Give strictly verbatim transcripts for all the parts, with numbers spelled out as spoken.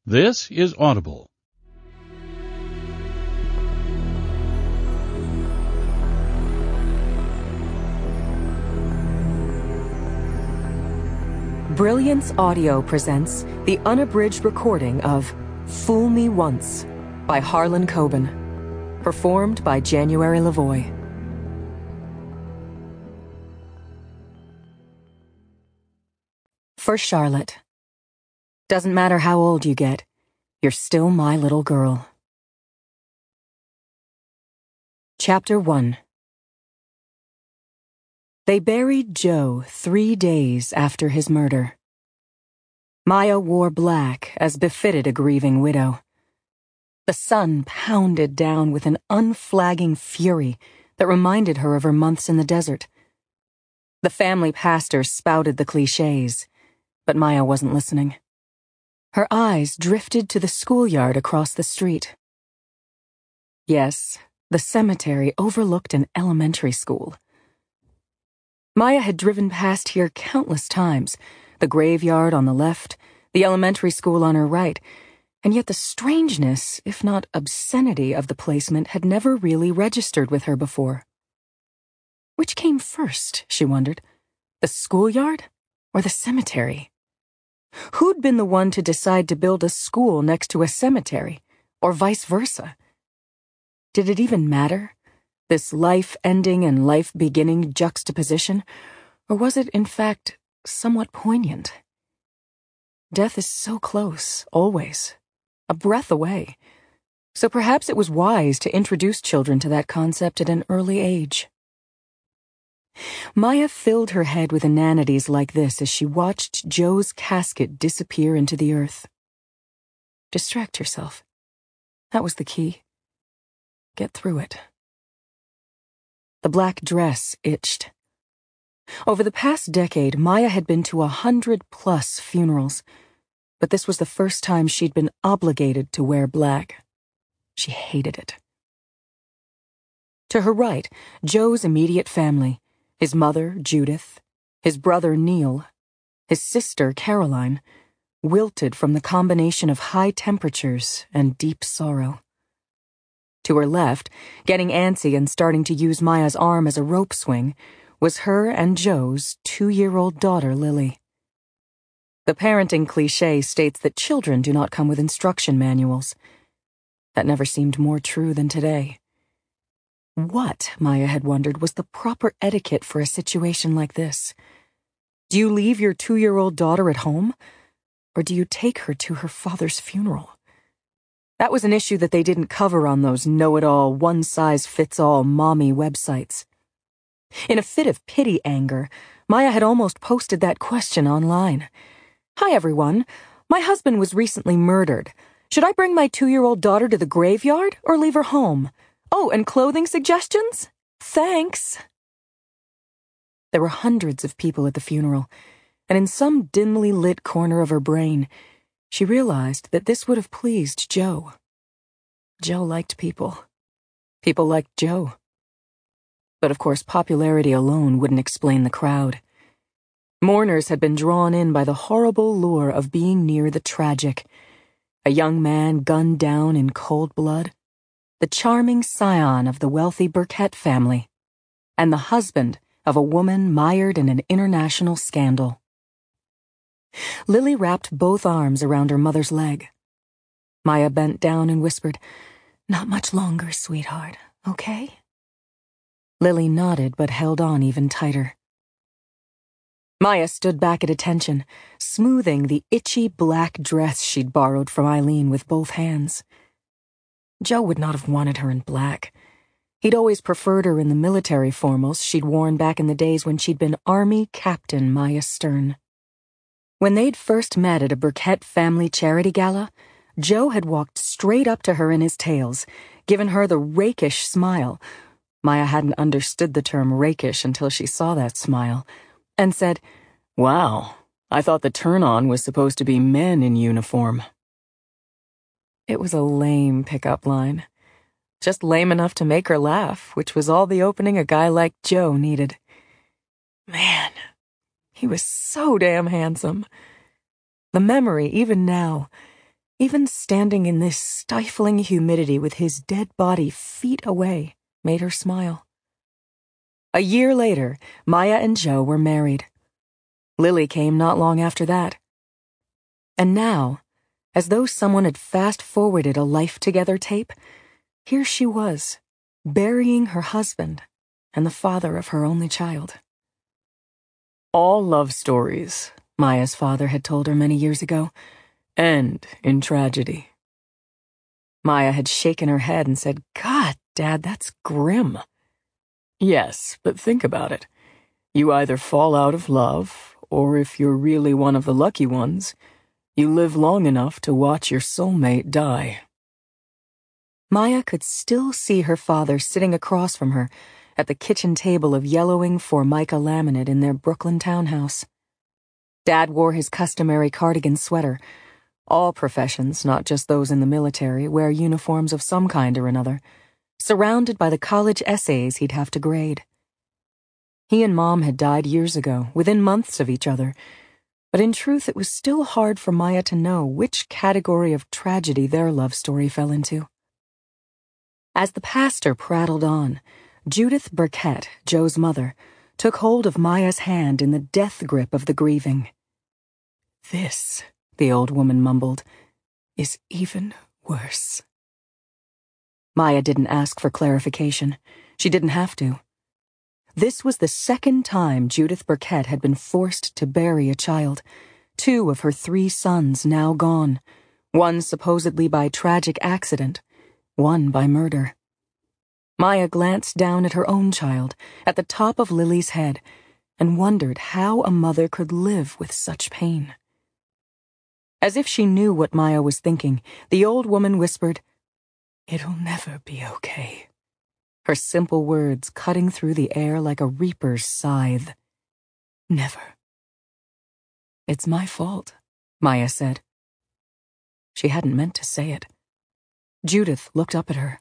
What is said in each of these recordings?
This is Audible. Brilliance Audio presents the unabridged recording of Fool Me Once by Harlan Coben, performed by January Lavoie. For Charlotte. Doesn't matter how old you get, you're still my little girl. Chapter one. They buried Joe three days after his murder. Maya wore black as befitted a grieving widow. The sun pounded down with an unflagging fury that reminded her of her months in the desert. The family pastor spouted the cliches, but Maya wasn't listening. Her eyes drifted to the schoolyard across the street. Yes, the cemetery overlooked an elementary school. Maya had driven past here countless times, the graveyard on the left, the elementary school on her right, and yet the strangeness, if not obscenity, of the placement had never really registered with her before. Which came first, she wondered, the schoolyard or the cemetery? Who'd been the one to decide to build a school next to a cemetery, or vice versa? Did it even matter, this life-ending and life-beginning juxtaposition, or was it, in fact, somewhat poignant? Death is so close, always, a breath away, so perhaps it was wise to introduce children to that concept at an early age. Maya filled her head with inanities like this as she watched Joe's casket disappear into the earth. Distract yourself. That was the key. Get through it. The black dress itched. Over the past decade, Maya had been to a hundred plus funerals, but this was the first time she'd been obligated to wear black. She hated it. To her right, Joe's immediate family. His mother, Judith, his brother, Neil, his sister, Caroline, wilted from the combination of high temperatures and deep sorrow. To her left, getting antsy and starting to use Maya's arm as a rope swing, was her and Joe's two-year-old daughter, Lily. The parenting cliché states that children do not come with instruction manuals. That never seemed more true than today. What, Maya had wondered, was the proper etiquette for a situation like this? Do you leave your two-year-old daughter at home? Or do you take her to her father's funeral? That was an issue that they didn't cover on those know-it-all, one-size-fits-all mommy websites. In a fit of pity anger, Maya had almost posted that question online. Hi, everyone. My husband was recently murdered. Should I bring my two-year-old daughter to the graveyard or leave her home? Oh, and clothing suggestions? Thanks. There were hundreds of people at the funeral, and in some dimly lit corner of her brain, she realized that this would have pleased Joe. Joe liked people. People liked Joe. But of course, popularity alone wouldn't explain the crowd. Mourners had been drawn in by the horrible lure of being near the tragic. A young man gunned down in cold blood, the charming scion of the wealthy Burkett family, and the husband of a woman mired in an international scandal. Lily wrapped both arms around her mother's leg. Maya bent down and whispered, "Not much longer, sweetheart, okay?" Lily nodded but held on even tighter. Maya stood back at attention, smoothing the itchy black dress she'd borrowed from Eileen with both hands. Joe would not have wanted her in black. He'd always preferred her in the military formals she'd worn back in the days when she'd been Army Captain Maya Stern. When they'd first met at a Burkett family charity gala, Joe had walked straight up to her in his tails, given her the rakish smile. Maya hadn't understood the term rakish until she saw that smile, and said, "Wow, I thought the turn-on was supposed to be men in uniform." It was a lame pickup line. Just lame enough to make her laugh, which was all the opening a guy like Joe needed. Man, he was so damn handsome. The memory, even now, Even standing in this stifling humidity with his dead body feet away made her smile. A year later, Maya and Joe were married. Lily came not long after that. And now, as though someone had fast-forwarded a life-together tape, here she was, burying her husband and the father of her only child. All love stories, Maya's father had told her many years ago, end in tragedy. Maya had shaken her head and said, "God, Dad, that's grim." Yes, but think about it. You either fall out of love, or if you're really one of the lucky ones, you live long enough to watch your soulmate die. Maya could still see her father sitting across from her at the kitchen table of yellowing Formica laminate in their Brooklyn townhouse. Dad wore his customary cardigan sweater. All professions, not just those in the military, wear uniforms of some kind or another, surrounded by the college essays he'd have to grade. He and Mom had died years ago, within months of each other, but in truth it was still hard for Maya to know which category of tragedy their love story fell into. As the pastor prattled on, Judith Burkett, Joe's mother, took hold of Maya's hand in the death grip of the grieving. "This," the old woman mumbled, "is even worse." Maya didn't ask for clarification. She didn't have to. This was the second time Judith Burkett had been forced to bury a child, two of her three sons now gone, one supposedly by tragic accident, one by murder. Maya glanced down at her own child, at the top of Lily's head, and wondered how a mother could live with such pain. As if she knew what Maya was thinking, the old woman whispered, "It'll never be okay," her simple words cutting through the air like a reaper's scythe. "Never." "It's my fault," Maya said. She hadn't meant to say it. Judith looked up at her.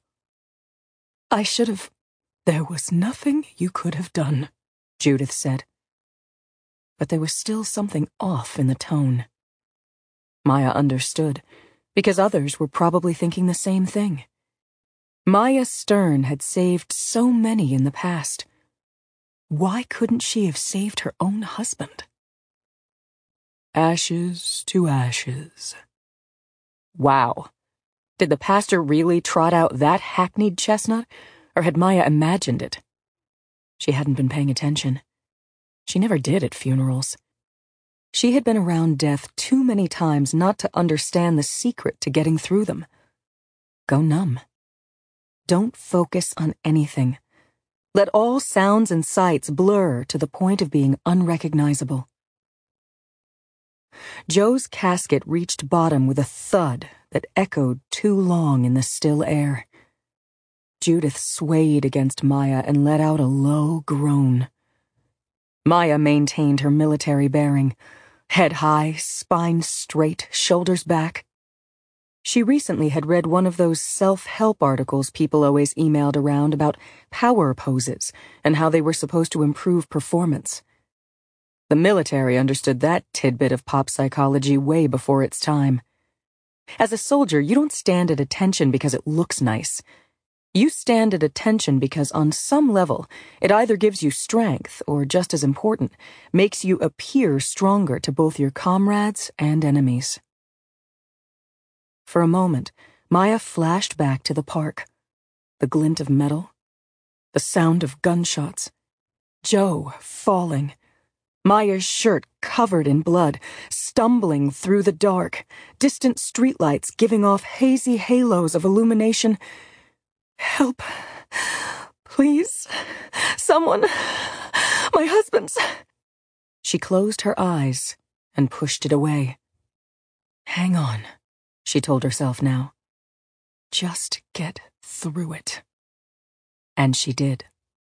"I should have—" "There was nothing you could have done," Judith said. But there was still something off in the tone. Maya understood, because others were probably thinking the same thing. Maya Stern had saved so many in the past. Why couldn't she have saved her own husband? Ashes to ashes. Wow. Did the pastor really trot out that hackneyed chestnut, or had Maya imagined it? She hadn't been paying attention. She never did at funerals. She had been around death too many times not to understand the secret to getting through them. Go numb. Don't focus on anything. Let all sounds and sights blur to the point of being unrecognizable. Joe's casket reached bottom with a thud that echoed too long in the still air. Judith swayed against Maya and let out a low groan. Maya maintained her military bearing, head high, spine straight, shoulders back. She recently had read one of those self-help articles people always emailed around about power poses and how they were supposed to improve performance. The military understood that tidbit of pop psychology way before its time. As a soldier, you don't stand at attention because it looks nice. You stand at attention because on some level, it either gives you strength or, just as important, makes you appear stronger to both your comrades and enemies. For a moment, Maya flashed back to the park. The glint of metal, the sound of gunshots, Joe falling, Maya's shirt covered in blood, stumbling through the dark, distant streetlights giving off hazy halos of illumination. "Help. Please. Someone. My husband's." She closed her eyes and pushed it away. "Hang on," she told herself now. "Just get through it." And she did.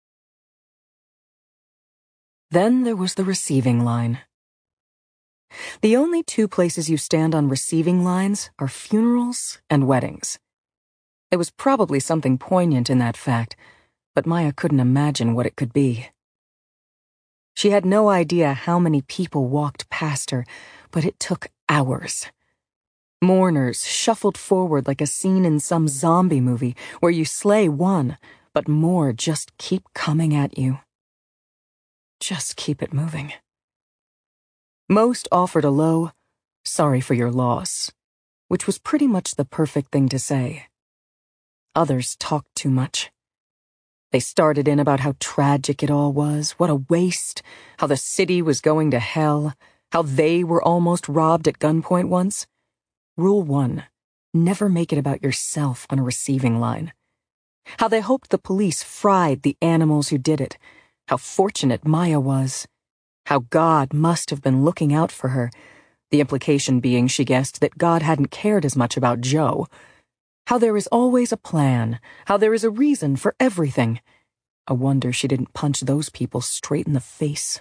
Then there was the receiving line. The only two places you stand on receiving lines are funerals and weddings. There was probably something poignant in that fact, but Maya couldn't imagine what it could be. She had no idea how many people walked past her, but it took hours. Mourners shuffled forward like a scene in some zombie movie where you slay one, but more just keep coming at you. Just keep it moving. Most offered a low, "Sorry for your loss," which was pretty much the perfect thing to say. Others talked too much. They started in about how tragic it all was, what a waste, how the city was going to hell, how they were almost robbed at gunpoint once. Rule one, never make it about yourself on a receiving line. How they hoped the police fried the animals who did it, how fortunate Maya was, how God must have been looking out for her, the implication being, she guessed, that God hadn't cared as much about Joe. How there is always a plan, how there is a reason for everything. A wonder she didn't punch those people straight in the face.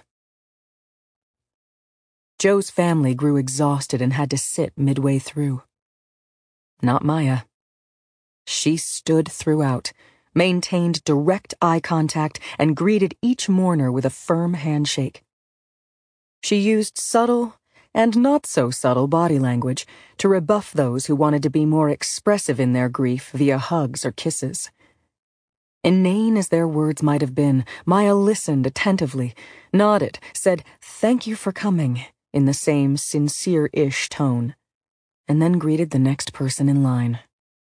Joe's family grew exhausted and had to sit midway through. Not Maya. She stood throughout, maintained direct eye contact, and greeted each mourner with a firm handshake. She used subtle and not so subtle body language to rebuff those who wanted to be more expressive in their grief via hugs or kisses. Inane as their words might have been, Maya listened attentively, nodded, said, "Thank you for coming," in the same sincere-ish tone, and then greeted the next person in line.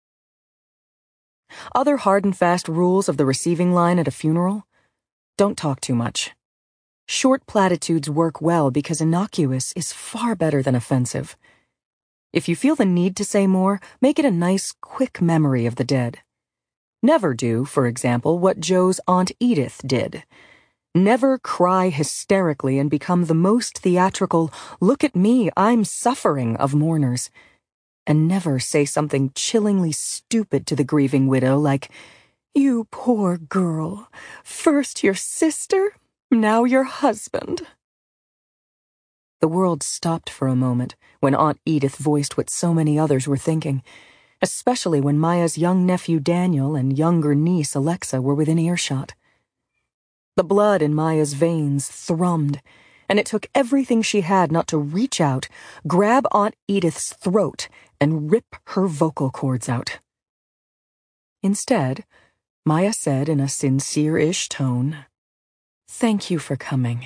Other hard and fast rules of the receiving line at a funeral? Don't talk too much. Short platitudes work well because innocuous is far better than offensive. If you feel the need to say more, make it a nice, quick memory of the dead. Never do, for example, what Joe's Aunt Edith did. Never cry hysterically and become the most theatrical, "Look at me, I'm suffering" of mourners. And never say something chillingly stupid to the grieving widow like, "You poor girl, first your sister, now your husband." The world stopped for a moment when Aunt Edith voiced what so many others were thinking, especially when Maya's young nephew Daniel and younger niece Alexa were within earshot. The blood in Maya's veins thrummed, and it took everything she had not to reach out, grab Aunt Edith's throat, and rip her vocal cords out. Instead, Maya said in a sincere-ish tone, "Thank you for coming."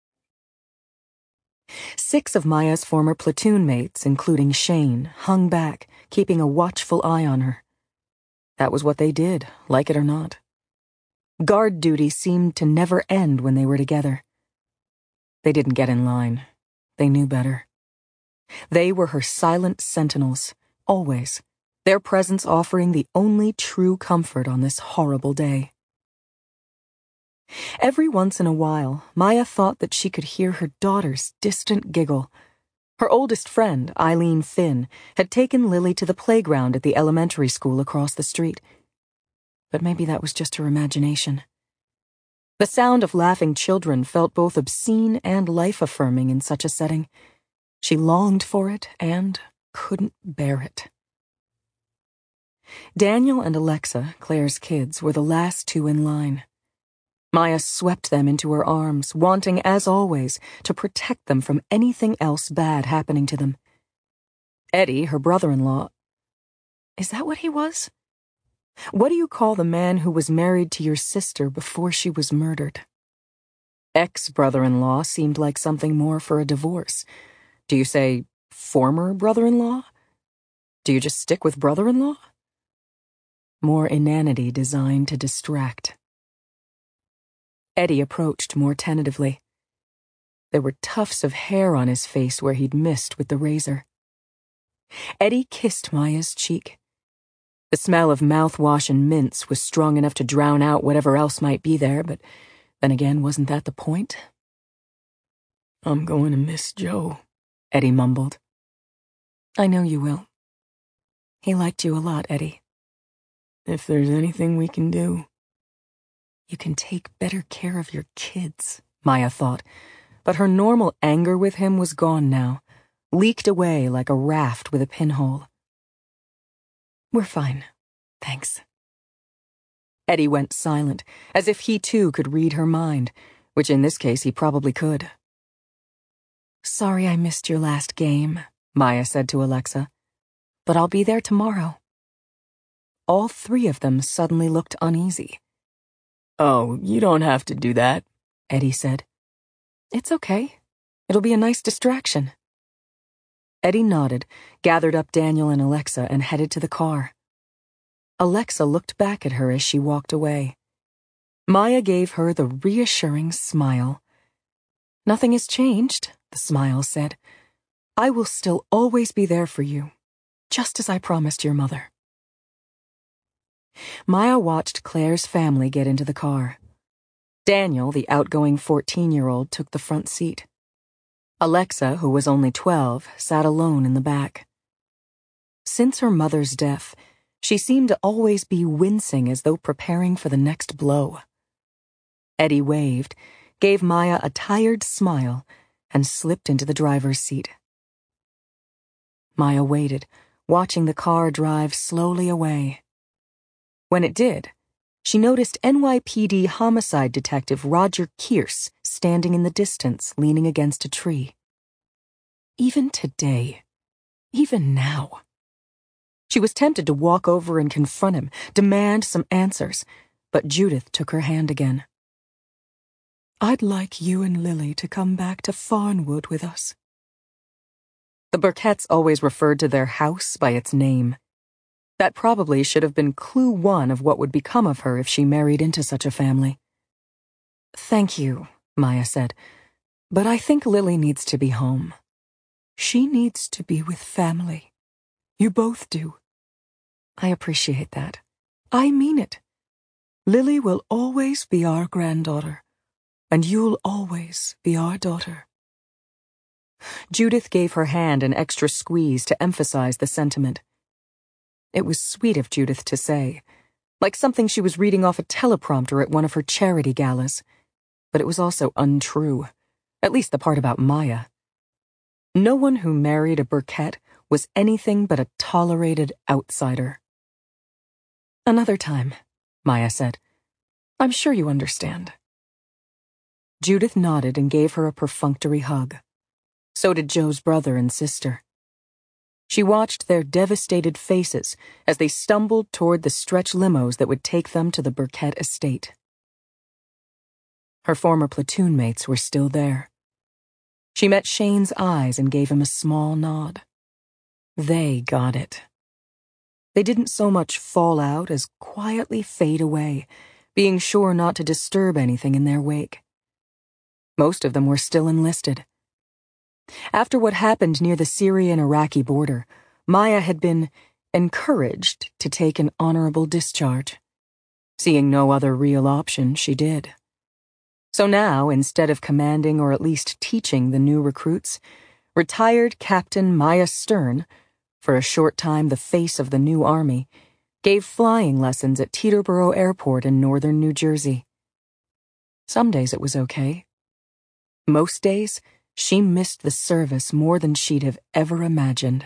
Six of Maya's former platoon mates, including Shane, hung back, keeping a watchful eye on her. That was what they did, like it or not. Guard duty seemed to never end when they were together. They didn't get in line. They knew better. They were her silent sentinels, always, their presence offering the only true comfort on this horrible day. Every once in a while, Maya thought that she could hear her daughter's distant giggle. Her oldest friend, Eileen Finn, had taken Lily to the playground at the elementary school across the street. But maybe that was just her imagination. The sound of laughing children felt both obscene and life-affirming in such a setting. She longed for it and couldn't bear it. Daniel and Alexa, Claire's kids, were the last two in line. Maya swept them into her arms, wanting, as always, to protect them from anything else bad happening to them. Eddie, her brother-in-law... Is that what he was? What do you call the man who was married to your sister before she was murdered? Ex-brother-in-law seemed like something more for a divorce. Do you say former brother-in-law? Do you just stick with brother-in-law? More inanity designed to distract. Eddie approached more tentatively. There were tufts of hair on his face where he'd missed with the razor. Eddie kissed Maya's cheek. The smell of mouthwash and mints was strong enough to drown out whatever else might be there, but then again, wasn't that the point? "I'm going to miss Joe," Eddie mumbled. "I know you will. He liked you a lot, Eddie." "If there's anything we can do..." "You can take better care of your kids," Maya thought, but her normal anger with him was gone now, leaked away like a raft with a pinhole. "We're fine, thanks." Eddie went silent, as if he too could read her mind, which in this case he probably could. "Sorry I missed your last game," Maya said to Alexa. but I'll be there tomorrow." All three of them suddenly looked uneasy. "Oh, you don't have to do that," Eddie said. "It's okay. It'll be a nice distraction." Eddie nodded, gathered up Daniel and Alexa, and headed to the car. Alexa looked back at her as she walked away. Maya gave her the reassuring smile. "Nothing has changed," the smile said. "I will still always be there for you, just as I promised your mother." Maya watched Claire's family get into the car. Daniel, the outgoing fourteen-year-old, took the front seat. Alexa, who was only twelve, sat alone in the back. Since her mother's death, she seemed to always be wincing as though preparing for the next blow. Eddie waved, gave Maya a tired smile, and slipped into the driver's seat. Maya waited, watching the car drive slowly away. When it did, she noticed N Y P D homicide detective Roger Kearse standing in the distance, leaning against a tree. Even today, even now. She was tempted to walk over and confront him, demand some answers, but Judith took her hand again. "I'd like you and Lily to come back to Farnwood with us." The Burketts always referred to their house by its name. That probably should have been clue one of what would become of her if she married into such a family. "Thank you," Maya said, "but I think Lily needs to be home." "She needs to be with family. You both do." "I appreciate that." "I mean it. Lily will always be our granddaughter, and you'll always be our daughter." Judith gave her hand an extra squeeze to emphasize the sentiment. It was sweet of Judith to say, like something she was reading off a teleprompter at one of her charity galas. But it was also untrue, at least the part about Maya. No one who married a Burkett was anything but a tolerated outsider. "Another time," Maya said. "I'm sure you understand." Judith nodded and gave her a perfunctory hug. So did Joe's brother and sister. She watched their devastated faces as they stumbled toward the stretch limos that would take them to the Burkett estate. Her former platoon mates were still there. She met Shane's eyes and gave him a small nod. They got it. They didn't so much fall out as quietly fade away, being sure not to disturb anything in their wake. Most of them were still enlisted. After what happened near the Syrian-Iraqi border, Maya had been encouraged to take an honorable discharge. Seeing no other real option, she did. So now, instead of commanding or at least teaching the new recruits, retired Captain Maya Stern, for a short time the face of the new army, gave flying lessons at Teterboro Airport in northern New Jersey. Some days it was okay. Most days, she missed the service more than she'd have ever imagined.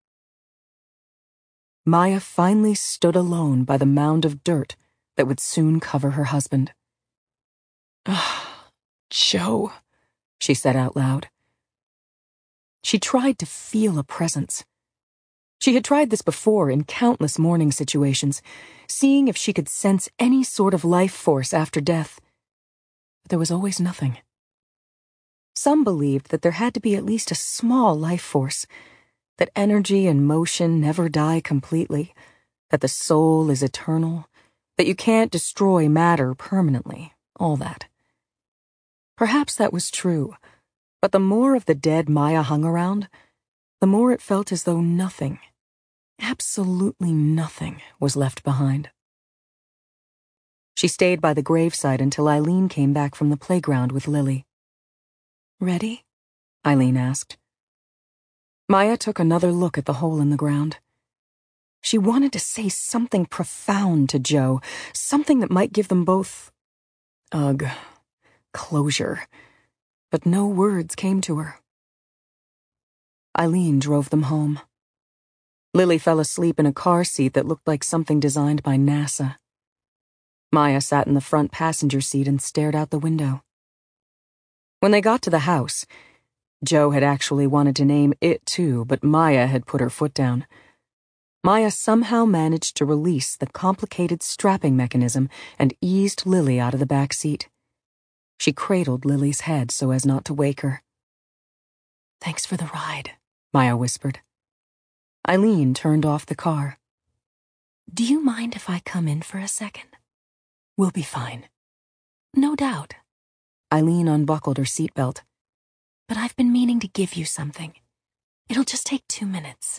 Maya finally stood alone by the mound of dirt that would soon cover her husband. "Ah, Joe," she said out loud. She tried to feel a presence. She had tried this before in countless mourning situations, seeing if she could sense any sort of life force after death. But there was always nothing. Some believed that there had to be at least a small life force, that energy and motion never die completely, that the soul is eternal, that you can't destroy matter permanently, all that. Perhaps that was true, but the more of the dead Maya hung around, the more it felt as though nothing, absolutely nothing, was left behind. She stayed by the gravesite until Eileen came back from the playground with Lily. "Ready?" Eileen asked. Maya took another look at the hole in the ground. She wanted to say something profound to Joe, something that might give them both, ugh, closure, but no words came to her. Eileen drove them home. Lily fell asleep in a car seat that looked like something designed by NASA. Maya sat in the front passenger seat and stared out the window. When they got to the house, Joe had actually wanted to name it too, but Maya had put her foot down. Maya somehow managed to release the complicated strapping mechanism and eased Lily out of the back seat. She cradled Lily's head so as not to wake her. "Thanks for the ride," Maya whispered. Eileen turned off the car. "Do you mind if I come in for a second?" "We'll be fine." "No doubt." Eileen unbuckled her seatbelt. "But I've been meaning to give you something. It'll just take two minutes.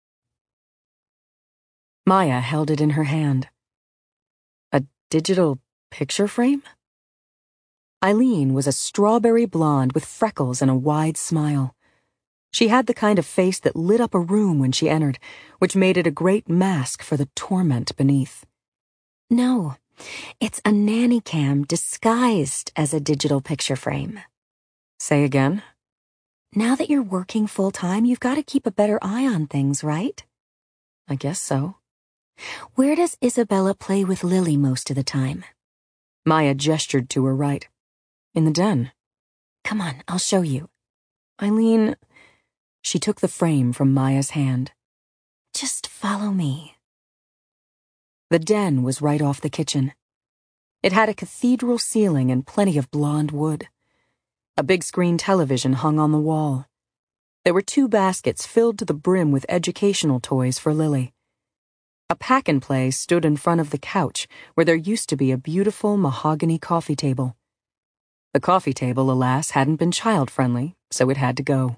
Maya held it in her hand. A digital picture frame? Eileen was a strawberry blonde with freckles and a wide smile. She had the kind of face that lit up a room when she entered, which made it a great mask for the torment beneath. "No, it's a nanny cam disguised as a digital picture frame." "Say again?" "Now that you're working full-time, you've got to keep a better eye on things, right?" "I guess so." "Where does Isabella play with Lily most of the time?" Maya gestured to her right. "In the den." "Come on, I'll show you." "Eileen..." She took the frame from Maya's hand. "Just follow me." The den was right off the kitchen. It had a cathedral ceiling and plenty of blonde wood. A big screen television hung on the wall. There were two baskets filled to the brim with educational toys for Lily. A pack-and-play stood in front of the couch where there used to be a beautiful mahogany coffee table. The coffee table, alas, hadn't been child-friendly, so it had to go.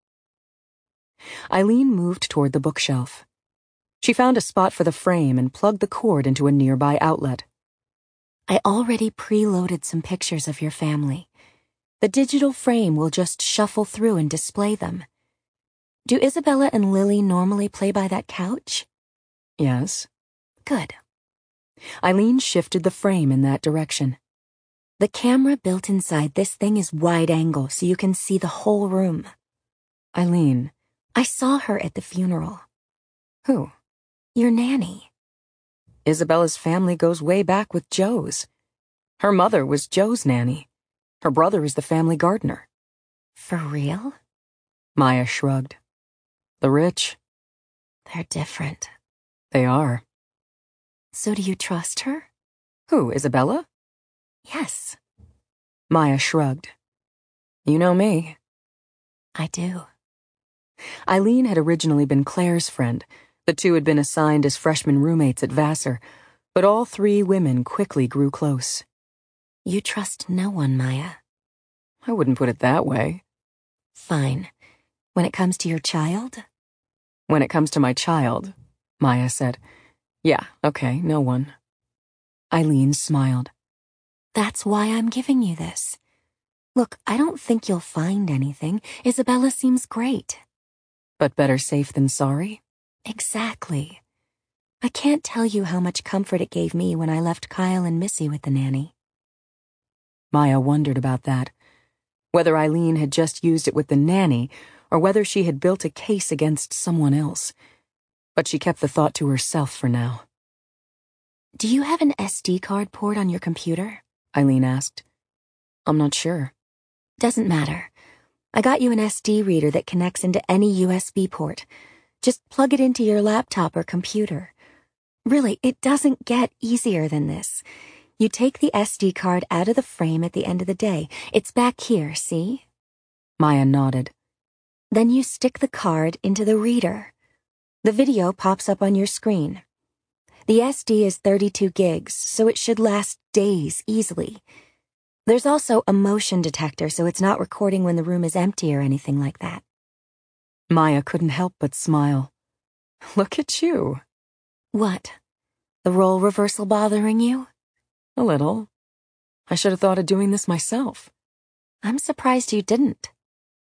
Eileen moved toward the bookshelf. She found a spot for the frame and plugged the cord into a nearby outlet. "I already preloaded some pictures of your family. The digital frame will just shuffle through and display them. Do Isabella and Lily normally play by that couch?" "Yes." "Good." Eileen shifted the frame in that direction. "The camera built inside this thing is wide angle so you can see the whole room." "Eileen..." "I saw her at the funeral." "Who?" "Your nanny." "Isabella's family goes way back with Joe's. Her mother was Joe's nanny. Her brother is the family gardener." "For real?" Maya shrugged. "The rich." "They're different." "They are." "So do you trust her?" "Who, Isabella?" "Yes." Maya shrugged. "You know me." "I do." Eileen had originally been Claire's friend. The two had been assigned as freshman roommates at Vassar, but all three women quickly grew close. "You trust no one, Maya." "I wouldn't put it that way." "Fine. When it comes to your child?" "When it comes to my child," Maya said. "Yeah, okay, no one." Eileen smiled. "That's why I'm giving you this. Look, I don't think you'll find anything. Isabella seems great." "But better safe than sorry?" "Exactly. I can't tell you how much comfort it gave me when I left Kyle and Missy with the nanny." Maya wondered about that. Whether Eileen had just used it with the nanny, or whether she had built a case against someone else. But she kept the thought to herself for now. "Do you have an S D card port on your computer?" Eileen asked. "I'm not sure." "Doesn't matter. I got you an S D reader that connects into any U S B port. Just plug it into your laptop or computer. Really, it doesn't get easier than this. You take the S D card out of the frame at the end of the day. It's back here, see?" Maya nodded. "Then you stick the card into the reader. The video pops up on your screen. The S D is thirty-two gigs, so it should last days easily. There's also a motion detector, so it's not recording when the room is empty or anything like that." Maya couldn't help but smile. "Look at you." "What? The role reversal bothering you?" "A little. I should have thought of doing this myself." "I'm surprised you didn't."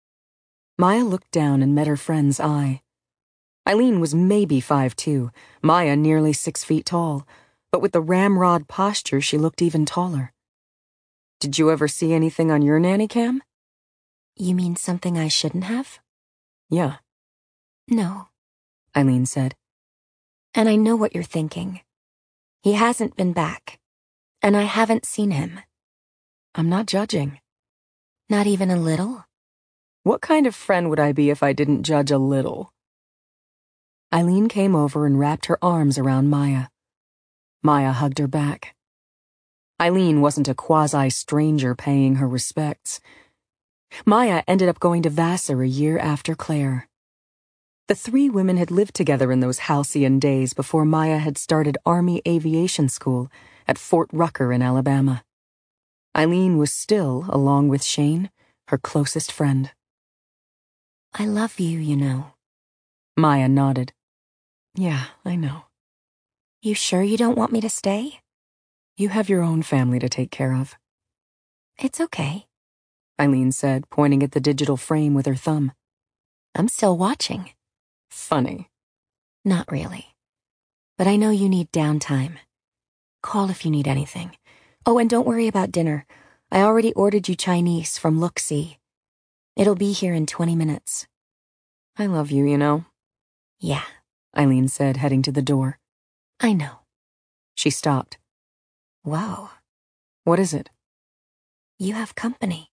Maya looked down and met her friend's eye. Eileen was maybe five two, Maya nearly six feet tall, but with the ramrod posture she looked even taller. "Did you ever see anything on your nanny cam?" "You mean something I shouldn't have?" "Yeah." "No," Eileen said. "And I know what you're thinking. He hasn't been back. And I haven't seen him." "I'm not judging." "Not even a little?" "What kind of friend would I be if I didn't judge a little?" Eileen came over and wrapped her arms around Maya. Maya hugged her back. Eileen wasn't a quasi-stranger paying her respects. Maya ended up going to Vassar a year after Claire. The three women had lived together in those halcyon days before Maya had started Army Aviation School at Fort Rucker in Alabama. Eileen was still, along with Shane, her closest friend. I love you, you know. Maya nodded. Yeah, I know. You sure you don't want me to stay? You have your own family to take care of. It's okay, Eileen said, pointing at the digital frame with her thumb. I'm still watching. Funny. Not really. But I know you need downtime. Call if you need anything. Oh, and don't worry about dinner. I already ordered you Chinese from Look-See. It'll be here in twenty minutes. I love you, you know. Yeah, Eileen said, heading to the door. I know. She stopped. Whoa. What is it? You have company.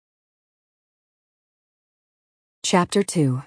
Chapter two.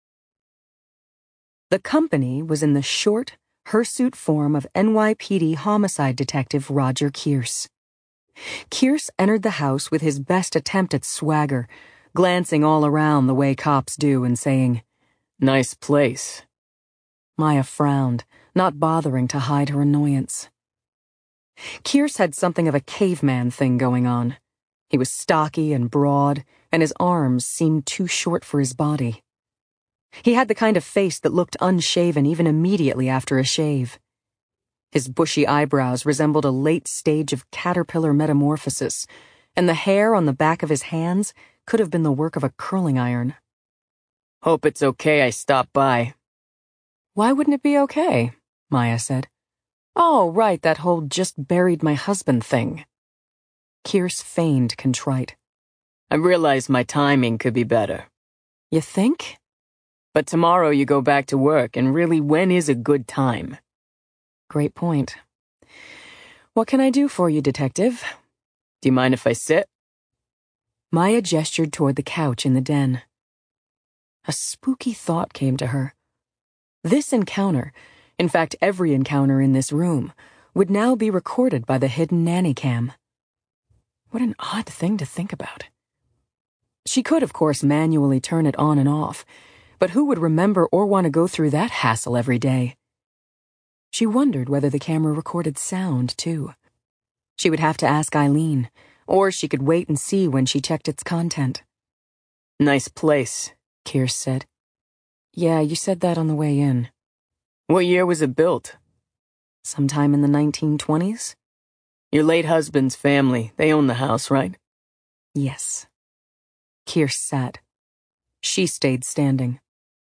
The company was in the short, hirsute form of N Y P D homicide detective Roger Kearse. Kearse entered the house with his best attempt at swagger, glancing all around the way cops do and saying, "Nice place." Maya frowned, not bothering to hide her annoyance. Kearse had something of a caveman thing going on. He was stocky and broad, and his arms seemed too short for his body. He had the kind of face that looked unshaven even immediately after a shave. His bushy eyebrows resembled a late stage of caterpillar metamorphosis, and the hair on the back of his hands could have been the work of a curling iron. "Hope it's okay I stopped by." "Why wouldn't it be okay?" Maya said. "Oh, right, that whole just buried my husband thing." Kearse feigned contrite. "I realized my timing could be better." "You think?" "But tomorrow you go back to work, and really, when is a good time?" "Great point. What can I do for you, detective?" "Do you mind if I sit?" Maya gestured toward the couch in the den. A spooky thought came to her. This encounter, in fact every encounter in this room, would now be recorded by the hidden nanny cam. What an odd thing to think about. She could, of course, manually turn it on and off, but who would remember or want to go through that hassle every day? She wondered whether the camera recorded sound, too. She would have to ask Eileen, or she could wait and see when she checked its content. "Nice place," Kearse said. "Yeah, you said that on the way in." "What year was it built?" "Sometime in the nineteen twenties. "Your late husband's family, they own the house, right?" "Yes." Kearse sat. She stayed standing.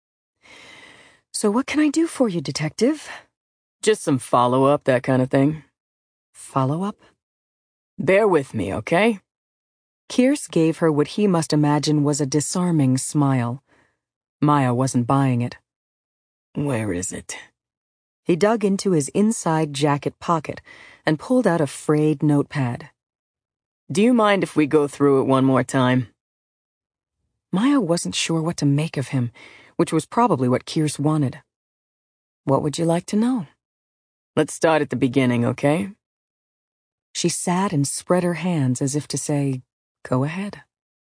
"So what can I do for you, detective?" "Just some follow-up, that kind of thing." "Follow-up?" "Bear with me, okay?" Kearse gave her what he must imagine was a disarming smile. Maya wasn't buying it. "Where is it?" He dug into his inside jacket pocket and pulled out a frayed notepad. "Do you mind if we go through it one more time?" Maya wasn't sure what to make of him, which was probably what Kearse wanted. "What would you like to know?" "Let's start at the beginning, okay?" She sat and spread her hands as if to say, "Go ahead."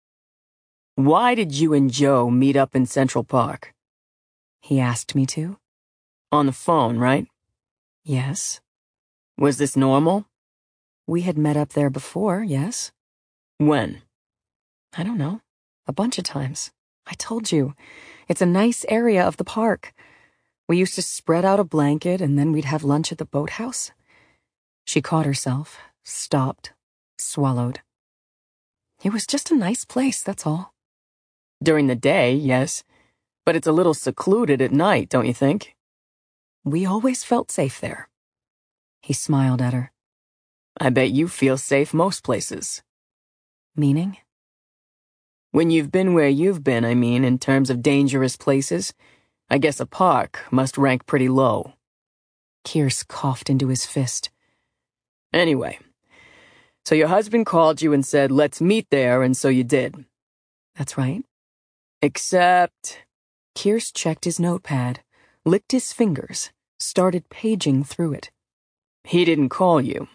"Why did you and Joe meet up in Central Park?" "He asked me to." "On the phone, right?" "Yes." "Was this normal?" "We had met up there before, yes." "When?" "I don't know. A bunch of times. I told you. It's a nice area of the park. We used to spread out a blanket and then we'd have lunch at the boathouse." She caught herself, stopped, swallowed. "It was just a nice place, that's all." "During the day, yes. But it's a little secluded at night, don't you think?" "We always felt safe there." He smiled at her. "I bet you feel safe most places." "Meaning?" "When you've been where you've been, I mean, in terms of dangerous places, I guess a park must rank pretty low." Kearse coughed into his fist. "Anyway, so your husband called you and said, 'Let's meet there,' and so you did." "That's right." "Except..." Kearse checked his notepad, licked his fingers, started paging through it. He didn't call you.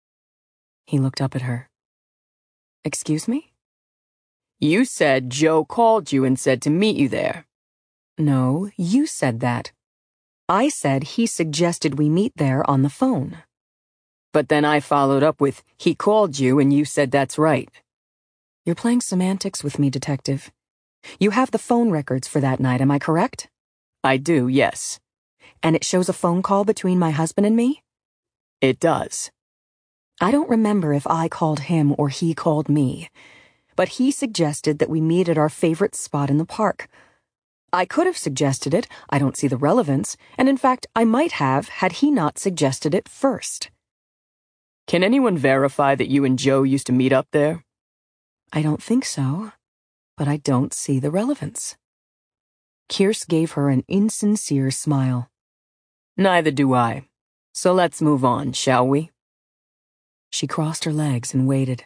He looked up at her. Excuse me? You said Joe called you and said to meet you there. No, you said that. I said he suggested we meet there on the phone. But then I followed up with, he called you and you said that's right. You're playing semantics with me, Detective. You have the phone records for that night, am I correct? I do, yes. And it shows a phone call between my husband and me? It does. I don't remember if I called him or he called me, but he suggested that we meet at our favorite spot in the park. I could have suggested it, I don't see the relevance, and in fact, I might have had he not suggested it first. Can anyone verify that you and Joe used to meet up there? I don't think so, but I don't see the relevance. Kierce gave her an insincere smile. Neither do I. So let's move on, shall we? She crossed her legs and waited.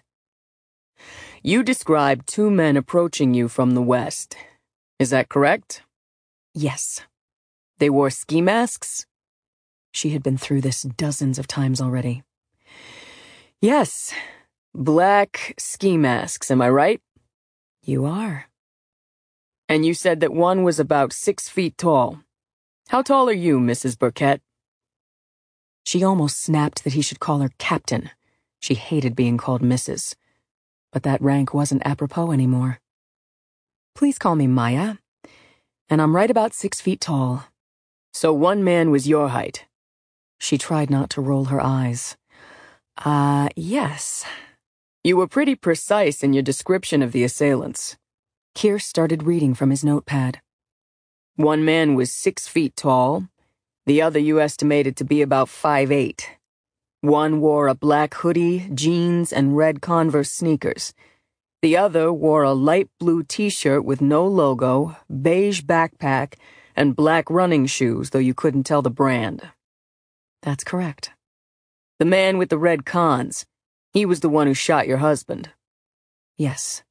You described two men approaching you from the west. Is that correct? Yes. They wore ski masks? She had been through this dozens of times already. Yes. Black ski masks, am I right? You are. And you said that one was about six feet tall. How tall are you, Missus Burkett? She almost snapped that he should call her Captain. She hated being called Missus But that rank wasn't apropos anymore. Please call me Maya. And I'm right about six feet tall. So one man was your height. She tried not to roll her eyes. Uh, yes. You were pretty precise in your description of the assailants. Kierce started reading from his notepad. One man was six feet tall. The other you estimated to be about five eight. One wore a black hoodie, jeans, and red Converse sneakers. The other wore a light blue t-shirt with no logo, beige backpack, and black running shoes, though you couldn't tell the brand. That's correct. The man with the red cons, he was the one who shot your husband. Yes.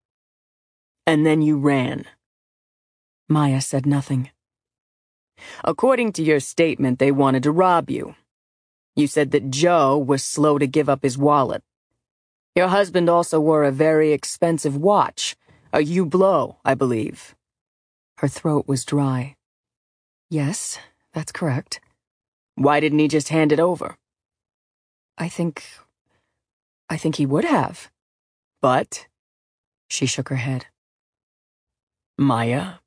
And then you ran. Maya said nothing. According to your statement, they wanted to rob you. You said that Joe was slow to give up his wallet. Your husband also wore a very expensive watch, a Hublot, I believe. Her throat was dry. Yes, that's correct. Why didn't he just hand it over? I think... I think he would have. But? She shook her head. Maya?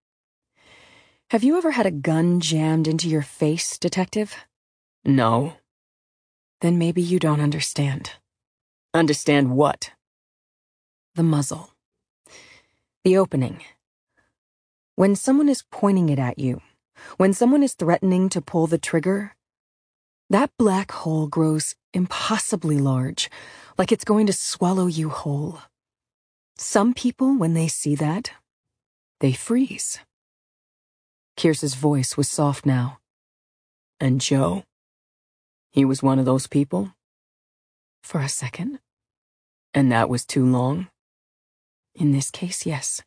Have you ever had a gun jammed into your face, Detective? No. Then maybe you don't understand. Understand what? The muzzle. The opening. When someone is pointing it at you, when someone is threatening to pull the trigger, that black hole grows impossibly large, like it's going to swallow you whole. Some people, when they see that, they freeze. Kierce's voice was soft now. And Joe? He was one of those people? For a second. And that was too long? In this case, yes.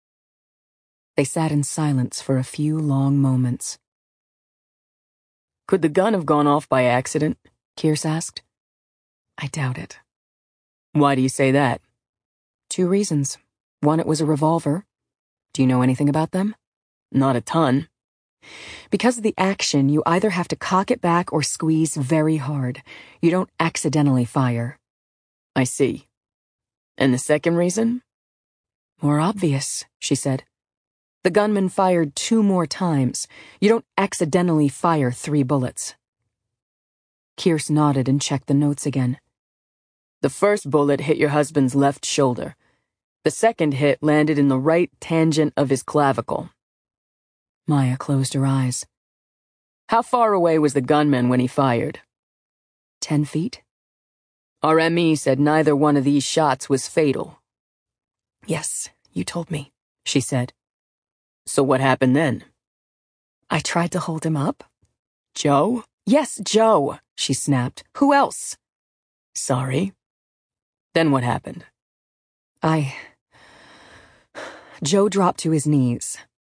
They sat in silence for a few long moments. Could the gun have gone off by accident? Kierce asked. I doubt it. Why do you say that? Two reasons. One, it was a revolver. Do you know anything about them? Not a ton. Because of the action, you either have to cock it back or squeeze very hard. You don't accidentally fire. I see. And the second reason? More obvious, she said. The gunman fired two more times. You don't accidentally fire three bullets. Kierce nodded and checked the notes again. The first bullet hit your husband's left shoulder. The second hit landed in the right tangent of his clavicle. Maya closed her eyes. How far away was the gunman when he fired? Ten feet? Our M E said neither one of these shots was fatal. Yes, you told me, she said. So what happened then? I tried to hold him up. Joe? Yes, Joe, she snapped. Who else? Sorry. Then what happened? I... Joe dropped to his knees.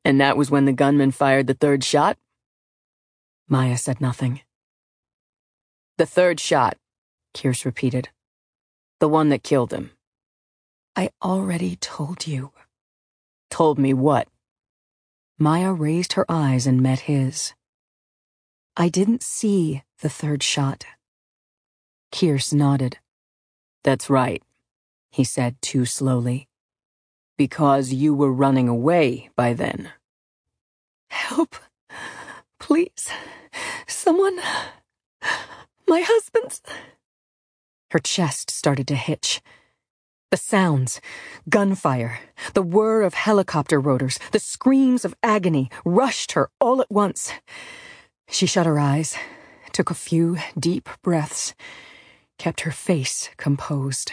And that was when the gunman fired the third shot? Maya said nothing. The third shot, Kearse repeated. The one that killed him. I already told you. Told me what? Maya raised her eyes and met his. I didn't see the third shot. Kearse nodded. That's right, he said too slowly. Because you were running away by then. Help. Please. Someone. My husband's. Her chest started to hitch. The sounds, gunfire, the whir of helicopter rotors, the screams of agony rushed her all at once. She shut her eyes, took a few deep breaths, kept her face composed.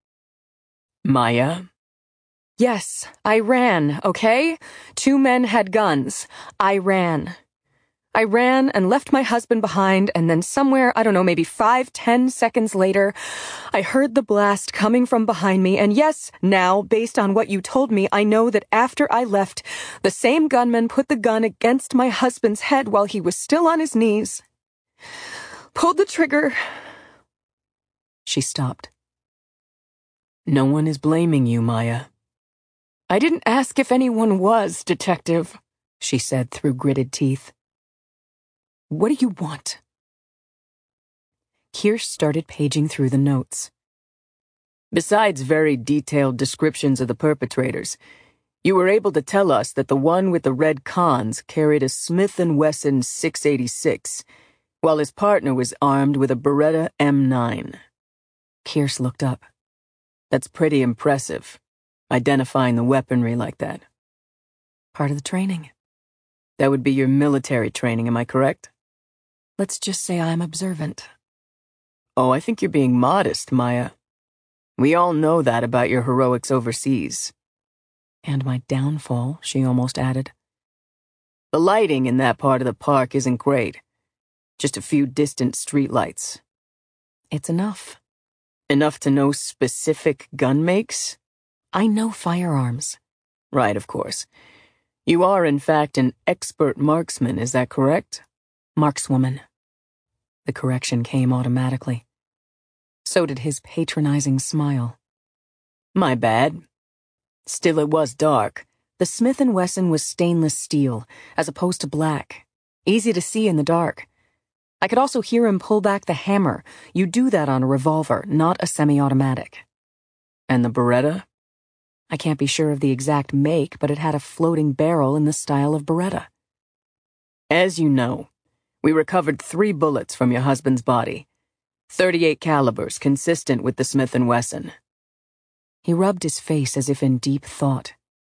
Maya? Yes, I ran, okay? Two men had guns. I ran. I ran and left my husband behind, and then somewhere, I don't know, maybe five, ten seconds later, I heard the blast coming from behind me, and yes, now, based on what you told me, I know that after I left, the same gunman put the gun against my husband's head while he was still on his knees. Pulled the trigger. She stopped. No one is blaming you, Maya. I didn't ask if anyone was, Detective, she said through gritted teeth. What do you want? Kearse started paging through the notes. Besides very detailed descriptions of the perpetrators, you were able to tell us that the one with the red cons carried a Smith and Wesson six eighty-six, while his partner was armed with a Beretta M nine. Kearse looked up. That's pretty impressive, identifying the weaponry like that. Part of the training. That would be your military training, am I correct? Let's just say I'm observant. Oh, I think you're being modest, Maya. We all know that about your heroics overseas. And my downfall, she almost added. The lighting in that part of the park isn't great. Just a few distant streetlights. It's enough. Enough to know specific gun makes? I know firearms. Right, of course. You are, in fact, an expert marksman, is that correct? Markswoman. The correction came automatically. So did his patronizing smile. My bad. Still, it was dark. The Smith and Wesson was stainless steel, as opposed to black. Easy to see in the dark. I could also hear him pull back the hammer. You do that on a revolver, not a semi-automatic. And the Beretta? I can't be sure of the exact make, but it had a floating barrel in the style of Beretta. As you know, we recovered three bullets from your husband's body. thirty-eight calibers, consistent with the Smith and Wesson. He rubbed his face as if in deep thought.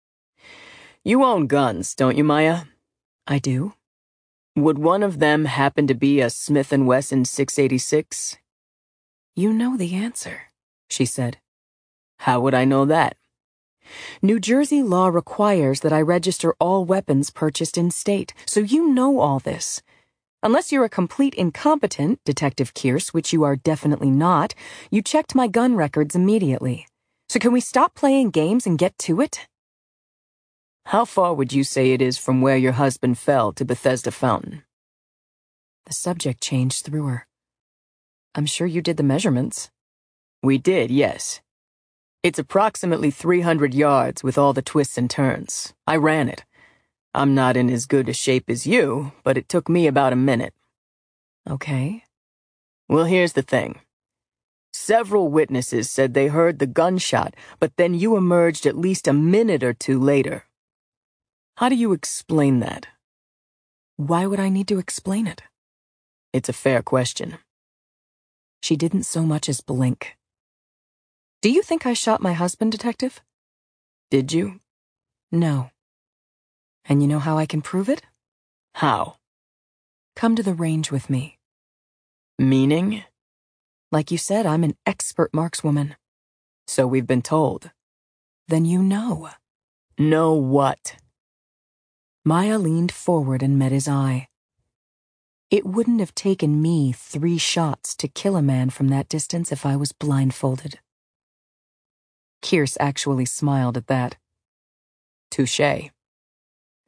You own guns, don't you, Maya? I do. Would one of them happen to be a Smith and Wesson six eighty-six? You know the answer, she said. How would I know that? New Jersey law requires that I register all weapons purchased in state, so you know all this. Unless you're a complete incompetent, Detective Kearse, which you are definitely not, you checked my gun records immediately. So can we stop playing games and get to it? How far would you say it is from where your husband fell to Bethesda Fountain? The subject changed through her. I'm sure you did the measurements. We did, yes. It's approximately three hundred yards with all the twists and turns. I ran it. I'm not in as good a shape as you, but it took me about a minute. Okay. Well, here's the thing. Several witnesses said they heard the gunshot, but then you emerged at least a minute or two later. How do you explain that? Why would I need to explain it? It's a fair question. She didn't so much as blink. Do you think I shot my husband, Detective? Did you? No. And you know how I can prove it? How? Come to the range with me. Meaning? Like you said, I'm an expert markswoman. So we've been told. Then you know. Know what? Maya leaned forward and met his eye. It wouldn't have taken me three shots to kill a man from that distance if I was blindfolded. Kearse actually smiled at that. Touché.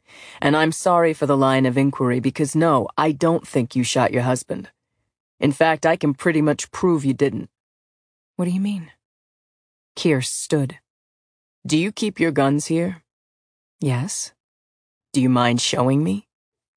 And I'm sorry for the line of inquiry because no, I don't think you shot your husband. In fact, I can pretty much prove you didn't. What do you mean? Keir stood. Do you keep your guns here? Yes. Do you mind showing me?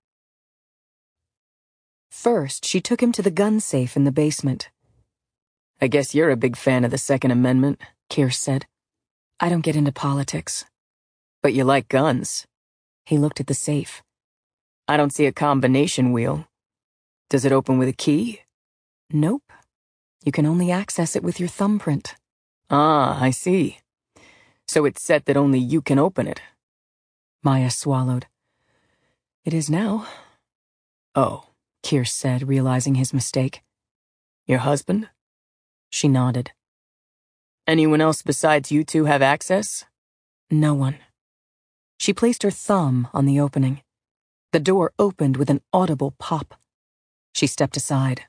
First, she took him to the gun safe in the basement. I guess you're a big fan of the Second Amendment, Keir said. I don't get into politics. But you like guns. He looked at the safe. I don't see a combination wheel. Does it open with a key? Nope. You can only access it with your thumbprint. Ah, I see. So it's set that only you can open it. Maya swallowed. It is now. Oh, Keir said, realizing his mistake. Your husband? She nodded. Anyone else besides you two have access? No one. She placed her thumb on the opening. The door opened with an audible pop. She stepped aside.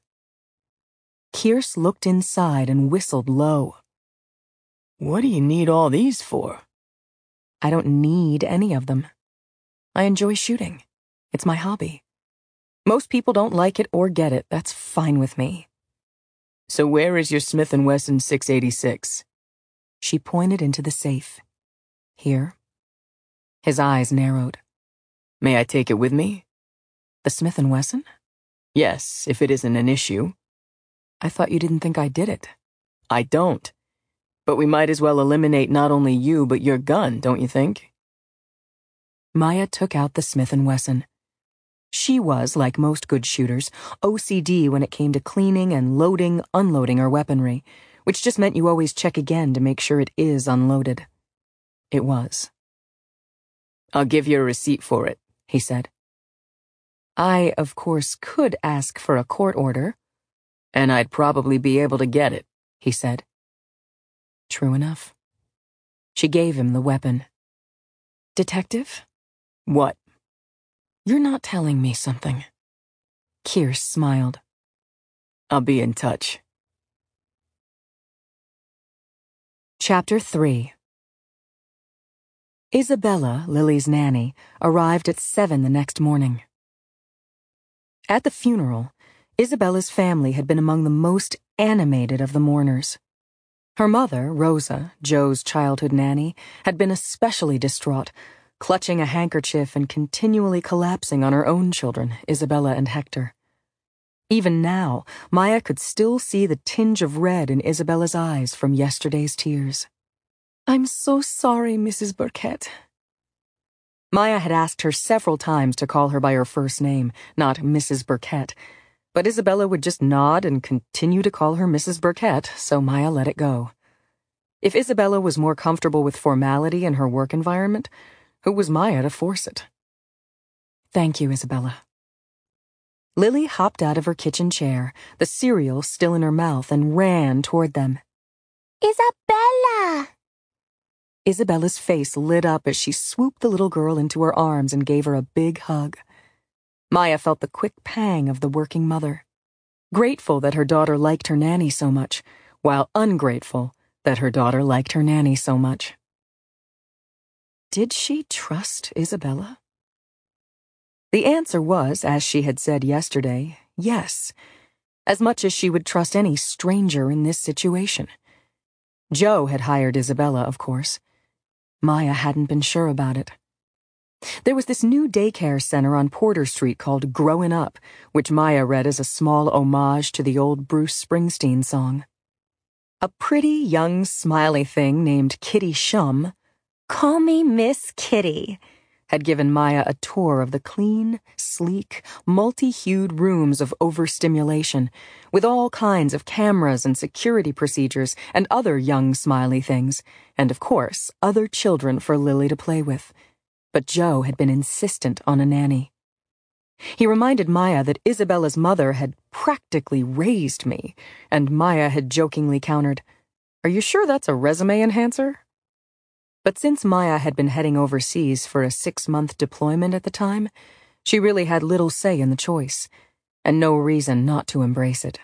Keirse looked inside and whistled low. What do you need all these for? I don't need any of them. I enjoy shooting. It's my hobby. Most people don't like it or get it. That's fine with me. So where is your Smith and Wesson six eighty-six? She pointed into the safe. Here. His eyes narrowed. May I take it with me? The Smith and Wesson? Yes, if it isn't an issue. I thought you didn't think I did it. I don't. But we might as well eliminate not only you, but your gun, don't you think? Maya took out the Smith and Wesson. She was, like most good shooters, O C D when it came to cleaning and loading, unloading her weaponry, which just meant you always check again to make sure it is unloaded. It was. I'll give you a receipt for it, he said. I, of course, could ask for a court order. And I'd probably be able to get it, he said. True enough. She gave him the weapon. Detective? What? You're not telling me something. Keir smiled. I'll be in touch. Chapter three. Isabella, Lily's nanny, arrived at seven the next morning. At the funeral, Isabella's family had been among the most animated of the mourners. Her mother, Rosa, Joe's childhood nanny, had been especially distraught, clutching a handkerchief and continually collapsing on her own children, Isabella and Hector. Even now, Maya could still see the tinge of red in Isabella's eyes from yesterday's tears. I'm so sorry, Missus Burkett. Maya had asked her several times to call her by her first name, not Missus Burkett, but Isabella would just nod and continue to call her Missus Burkett, so Maya let it go. If Isabella was more comfortable with formality in her work environment, who was Maya to force it? Thank you, Isabella. Lily hopped out of her kitchen chair, the cereal still in her mouth, and ran toward them. Isabella! Isabella's face lit up as she swooped the little girl into her arms and gave her a big hug. Maya felt the quick pang of the working mother, grateful that her daughter liked her nanny so much, while ungrateful that her daughter liked her nanny so much. Did she trust Isabella? The answer was, as she had said yesterday, yes, as much as she would trust any stranger in this situation. Joe had hired Isabella, of course. Maya hadn't been sure about it. There was this new daycare center on Porter Street called Growin' Up, which Maya read as a small homage to the old Bruce Springsteen song. A pretty, young, smiley thing named Kitty Shum, call me Miss Kitty, had given Maya a tour of the clean, sleek, multi-hued rooms of overstimulation, with all kinds of cameras and security procedures and other young, smiley things, and, of course, other children for Lily to play with. But Joe had been insistent on a nanny. He reminded Maya that Isabella's mother had practically raised me, and Maya had jokingly countered, "Are you sure that's a resume enhancer?" But since Maya had been heading overseas for a six-month deployment at the time, she really had little say in the choice, and no reason not to embrace it.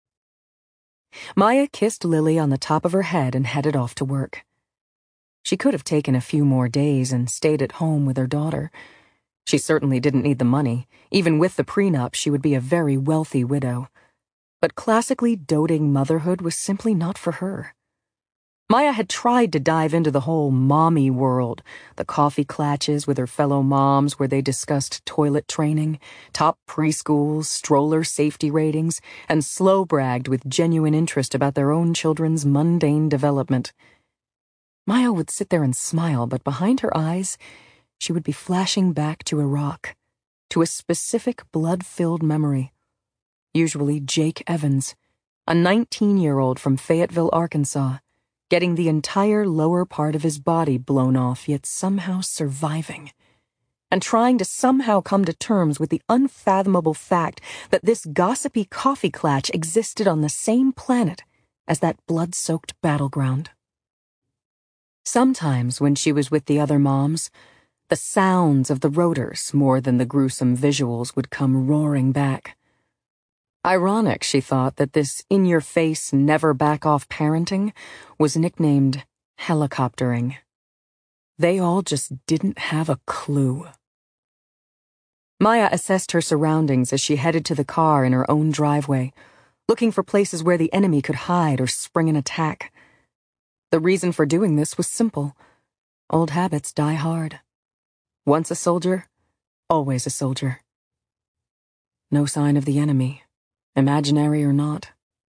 Maya kissed Lily on the top of her head and headed off to work. She could have taken a few more days and stayed at home with her daughter, She certainly didn't need the money. Even with the prenup, she would be a very wealthy widow. But classically doting motherhood was simply not for her. Maya had tried to dive into the whole mommy world, the coffee clatches with her fellow moms where they discussed toilet training, top preschools, stroller safety ratings, and slow bragged with genuine interest about their own children's mundane development. Maya would sit there and smile, but behind her eyes, she would be flashing back to Iraq, to a specific blood-filled memory. Usually Jake Evans, a nineteen-year-old from Fayetteville, Arkansas, getting the entire lower part of his body blown off, yet somehow surviving, and trying to somehow come to terms with the unfathomable fact that this gossipy coffee clatch existed on the same planet as that blood-soaked battleground. Sometimes, when she was with the other moms, the sounds of the rotors more than the gruesome visuals would come roaring back. Ironic, she thought, that this in-your-face, never-back-off parenting was nicknamed helicoptering. They all just didn't have a clue. Maya assessed her surroundings as she headed to the car in her own driveway, looking for places where the enemy could hide or spring an attack. The reason for doing this was simple. Old habits die hard. Once a soldier, always a soldier. No sign of the enemy. Imaginary or not.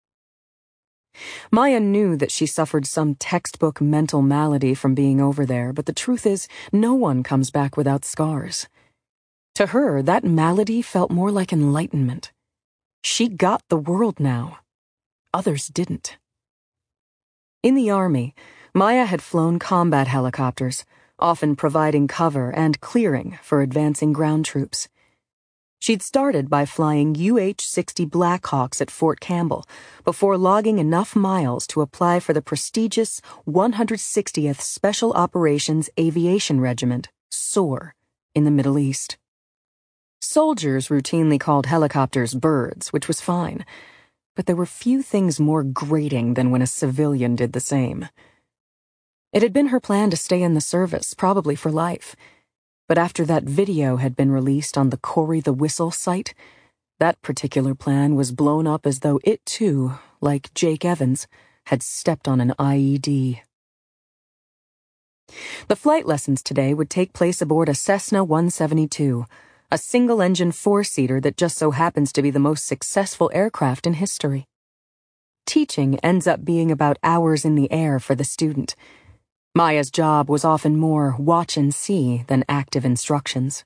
Maya knew that she suffered some textbook mental malady from being over there, but the truth is, no one comes back without scars. To her, that malady felt more like enlightenment. She got the world now. Others didn't. In the Army, Maya had flown combat helicopters, often providing cover and clearing for advancing ground troops. She'd started by flying U H sixty Blackhawks at Fort Campbell before logging enough miles to apply for the prestigious one hundred sixtieth Special Operations Aviation Regiment, S O A R, in the Middle East. Soldiers routinely called helicopters birds, which was fine, but there were few things more grating than when a civilian did the same. It had been her plan to stay in the service, probably for life. But after that video had been released on the Corey the Whistle site, that particular plan was blown up as though it too, like Jake Evans, had stepped on an I E D. The flight lessons today would take place aboard a Cessna one seventy-two, a single-engine four-seater that just so happens to be the most successful aircraft in history. Teaching ends up being about hours in the air for the student. Maya's job was often more watch and see than active instructions.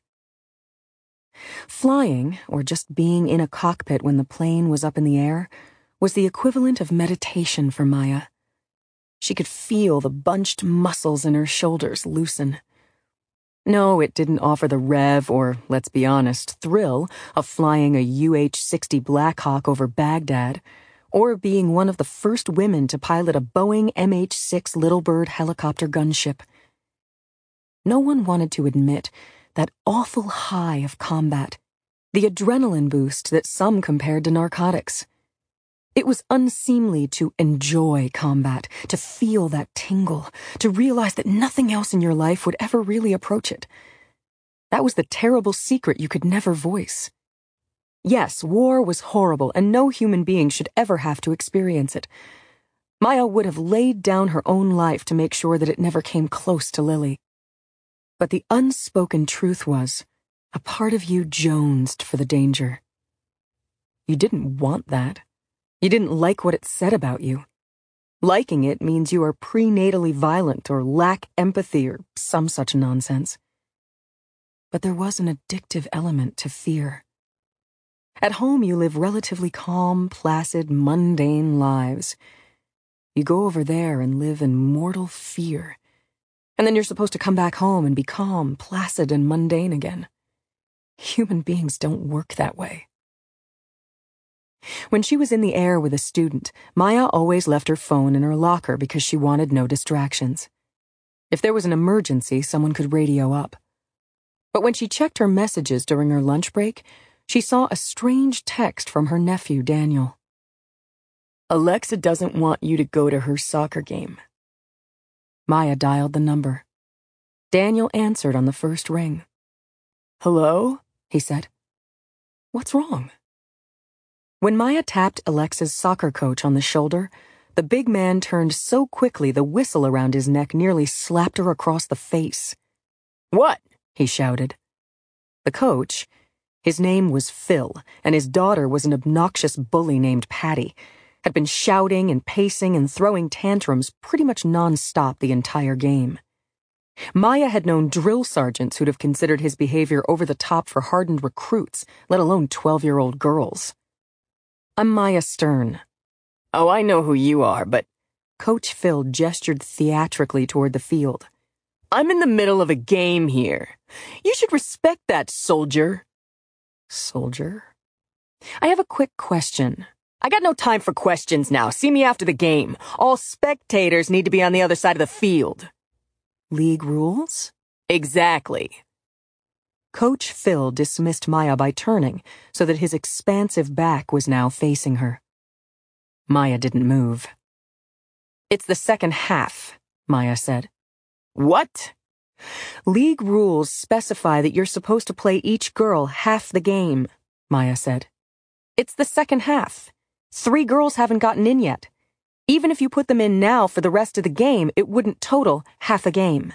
Flying, or just being in a cockpit when the plane was up in the air, was the equivalent of meditation for Maya. She could feel the bunched muscles in her shoulders loosen. No, it didn't offer the rev or, let's be honest, thrill of flying a U H sixty Blackhawk over Baghdad, or being one of the first women to pilot a Boeing M H six Little Bird helicopter gunship. No one wanted to admit that awful high of combat, the adrenaline boost that some compared to narcotics. It was unseemly to enjoy combat, to feel that tingle, to realize that nothing else in your life would ever really approach it. That was the terrible secret you could never voice. Yes, war was horrible, and no human being should ever have to experience it. Maya would have laid down her own life to make sure that it never came close to Lily. But the unspoken truth was, a part of you jonesed for the danger. You didn't want that. You didn't like what it said about you. Liking it means you are prenatally violent or lack empathy or some such nonsense. But there was an addictive element to fear. At home, you live relatively calm, placid, mundane lives. You go over there and live in mortal fear. And then you're supposed to come back home and be calm, placid, and mundane again. Human beings don't work that way. When she was in the air with a student, Maya always left her phone in her locker because she wanted no distractions. If there was an emergency, someone could radio up. But when she checked her messages during her lunch break, she saw a strange text from her nephew, Daniel. Alexa doesn't want you to go to her soccer game. Maya dialed the number. Daniel answered on the first ring. "Hello?" he said. "What's wrong?" When Maya tapped Alexa's soccer coach on the shoulder, the big man turned so quickly the whistle around his neck nearly slapped her across the face. "What?" he shouted. The coach, his name was Phil, and his daughter was an obnoxious bully named Patty, had been shouting and pacing and throwing tantrums pretty much non-stop the entire game. Maya had known drill sergeants who'd have considered his behavior over the top for hardened recruits, let alone twelve-year-old girls. "I'm Maya Stern." "Oh, I know who you are, but—" Coach Phil gestured theatrically toward the field. "I'm in the middle of a game here. You should respect that, soldier." "Soldier? I have a quick question." "I got no time for questions now. See me after the game. All spectators need to be on the other side of the field." "League rules?" "Exactly." Coach Phil dismissed Maya by turning so that his expansive back was now facing her. Maya didn't move. "It's the second half," Maya said. "What?" "League rules specify that you're supposed to play each girl half the game," Maya said. "It's the second half. Three girls haven't gotten in yet. Even if you put them in now for the rest of the game, it wouldn't total half a game."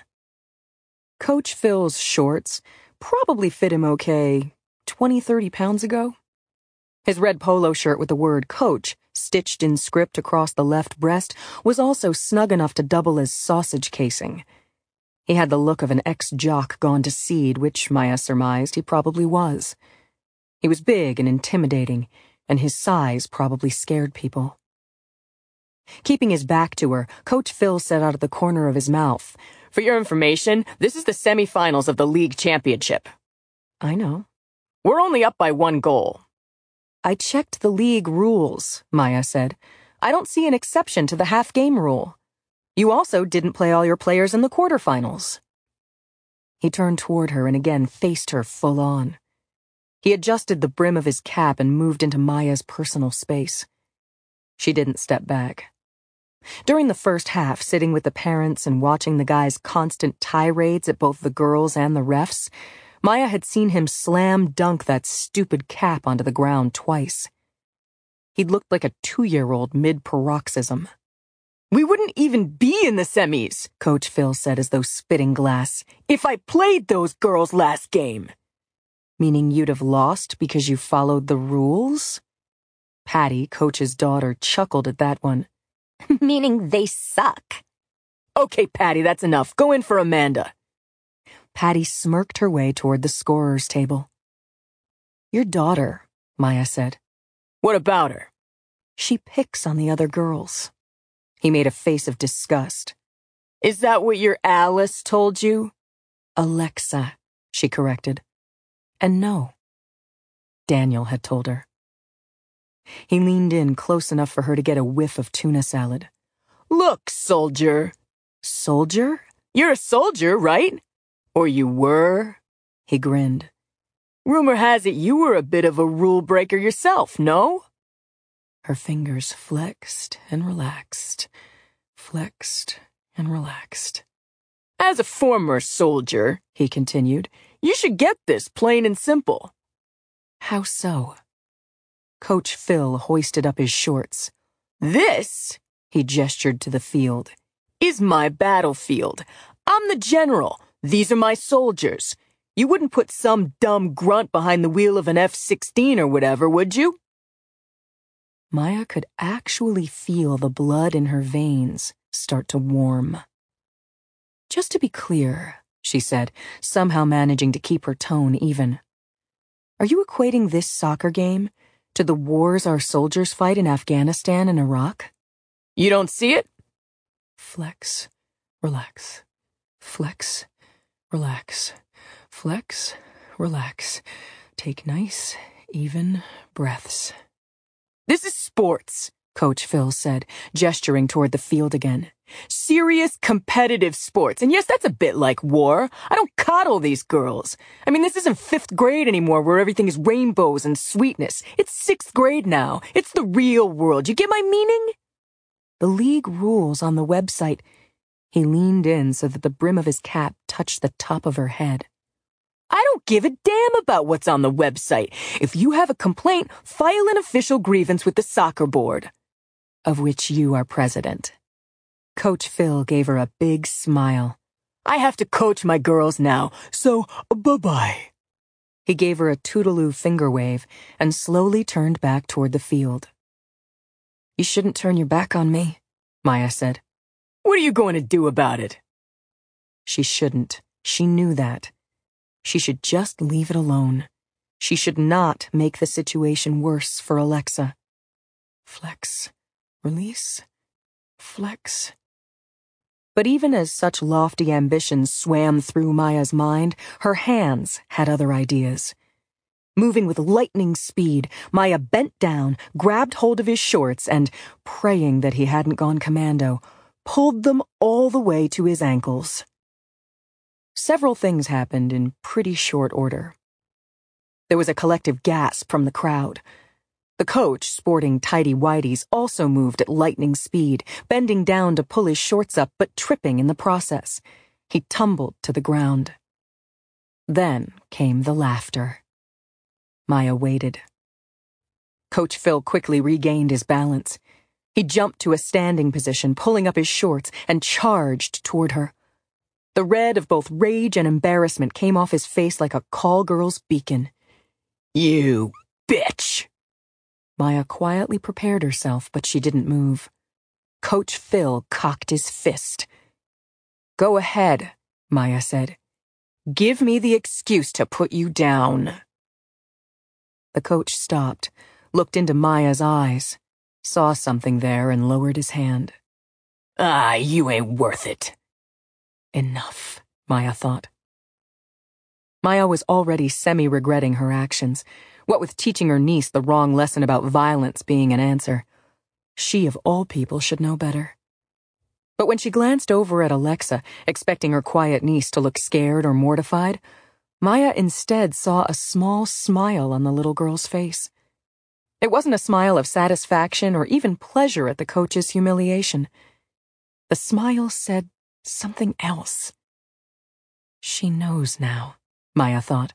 Coach Phil's shorts probably fit him okay twenty, thirty pounds ago. His red polo shirt with the word coach stitched in script across the left breast was also snug enough to double as sausage casing. He had the look of an ex-jock gone to seed, which Maya surmised he probably was. He was big and intimidating, and his size probably scared people. Keeping his back to her, Coach Phil said out of the corner of his mouth, "For your information, this is the semifinals of the league championship." "I know." "We're only up by one goal." "I checked the league rules," Maya said. "I don't see an exception to the half-game rule. You also didn't play all your players in the quarterfinals." He turned toward her and again faced her full on. He adjusted the brim of his cap and moved into Maya's personal space. She didn't step back. During the first half, sitting with the parents and watching the guy's constant tirades at both the girls and the refs, Maya had seen him slam dunk that stupid cap onto the ground twice. He'd looked like a two-year-old mid-paroxysm. "We wouldn't even be in the semis," Coach Phil said as though spitting glass, "if I played those girls last game." "Meaning you'd have lost because you followed the rules?" Patty, Coach's daughter, chuckled at that one. Meaning they suck. "Okay, Patty, that's enough. Go in for Amanda." Patty smirked her way toward the scorer's table. "Your daughter," Maya said. "What about her?" "She picks on the other girls." He made a face of disgust. "Is that what your Alice told you?" "Alexa," she corrected. And no, Daniel had told her. He leaned in close enough for her to get a whiff of tuna salad. "Look, soldier." "Soldier? "You're a soldier, right? Or you were?" He grinned. "Rumor has it you were a bit of a rule breaker yourself, no?" Her fingers flexed and relaxed, flexed and relaxed. "As a former soldier," he continued, "you should get this, plain and simple." "How so?" Coach Phil hoisted up his shorts. "This," he gestured to the field, "is my battlefield. I'm the general. These are my soldiers. You wouldn't put some dumb grunt behind the wheel of an F sixteen or whatever, would you?" Maya could actually feel the blood in her veins start to warm. "Just to be clear," she said, somehow managing to keep her tone even. "Are you equating this soccer game to the wars our soldiers fight in Afghanistan and Iraq?" "You don't see it?" Flex, relax, flex, relax, flex, relax. Take nice, even breaths. "This is sports," Coach Phil said, gesturing toward the field again. "Serious, competitive sports. And yes, that's a bit like war. I don't coddle these girls. I mean, this isn't fifth grade anymore where everything is rainbows and sweetness. It's sixth grade now. It's the real world. You get my meaning?" "The league rules on the website." He leaned in so that the brim of his cap touched the top of her head. I don't give a damn about what's on the website. If you have a complaint, file an official grievance with the soccer board, of which you are president. Coach Phil gave her a big smile. I have to coach my girls now, so bye-bye. He gave her a toodaloo finger wave and slowly turned back toward the field. You shouldn't turn your back on me, Maya said. What are you going to do about it? She shouldn't. She knew that. She should just leave it alone. She should not make the situation worse for Alexa. Flex. Release. Flex. But even as such lofty ambitions swam through Maya's mind, her hands had other ideas. Moving with lightning speed, Maya bent down, grabbed hold of his shorts, and, praying that he hadn't gone commando, pulled them all the way to his ankles. Several things happened in pretty short order. There was a collective gasp from the crowd. The coach, sporting tighty-whities, also moved at lightning speed, bending down to pull his shorts up but tripping in the process. He tumbled to the ground. Then came the laughter. Maya waited. Coach Phil quickly regained his balance. He jumped to a standing position, pulling up his shorts, and charged toward her. The red of both rage and embarrassment came off his face like a call girl's beacon. You bitch! Maya quietly prepared herself, but she didn't move. Coach Phil cocked his fist. Go ahead, Maya said. Give me the excuse to put you down. The coach stopped, looked into Maya's eyes, saw something there, and lowered his hand. Ah, you ain't worth it. Enough, Maya thought. Maya was already semi-regretting her actions, what with teaching her niece the wrong lesson about violence being an answer. She, of all people, should know better. But when she glanced over at Alexa, expecting her quiet niece to look scared or mortified, Maya instead saw a small smile on the little girl's face. It wasn't a smile of satisfaction or even pleasure at the coach's humiliation. The smile said something else. She knows now, Maya thought.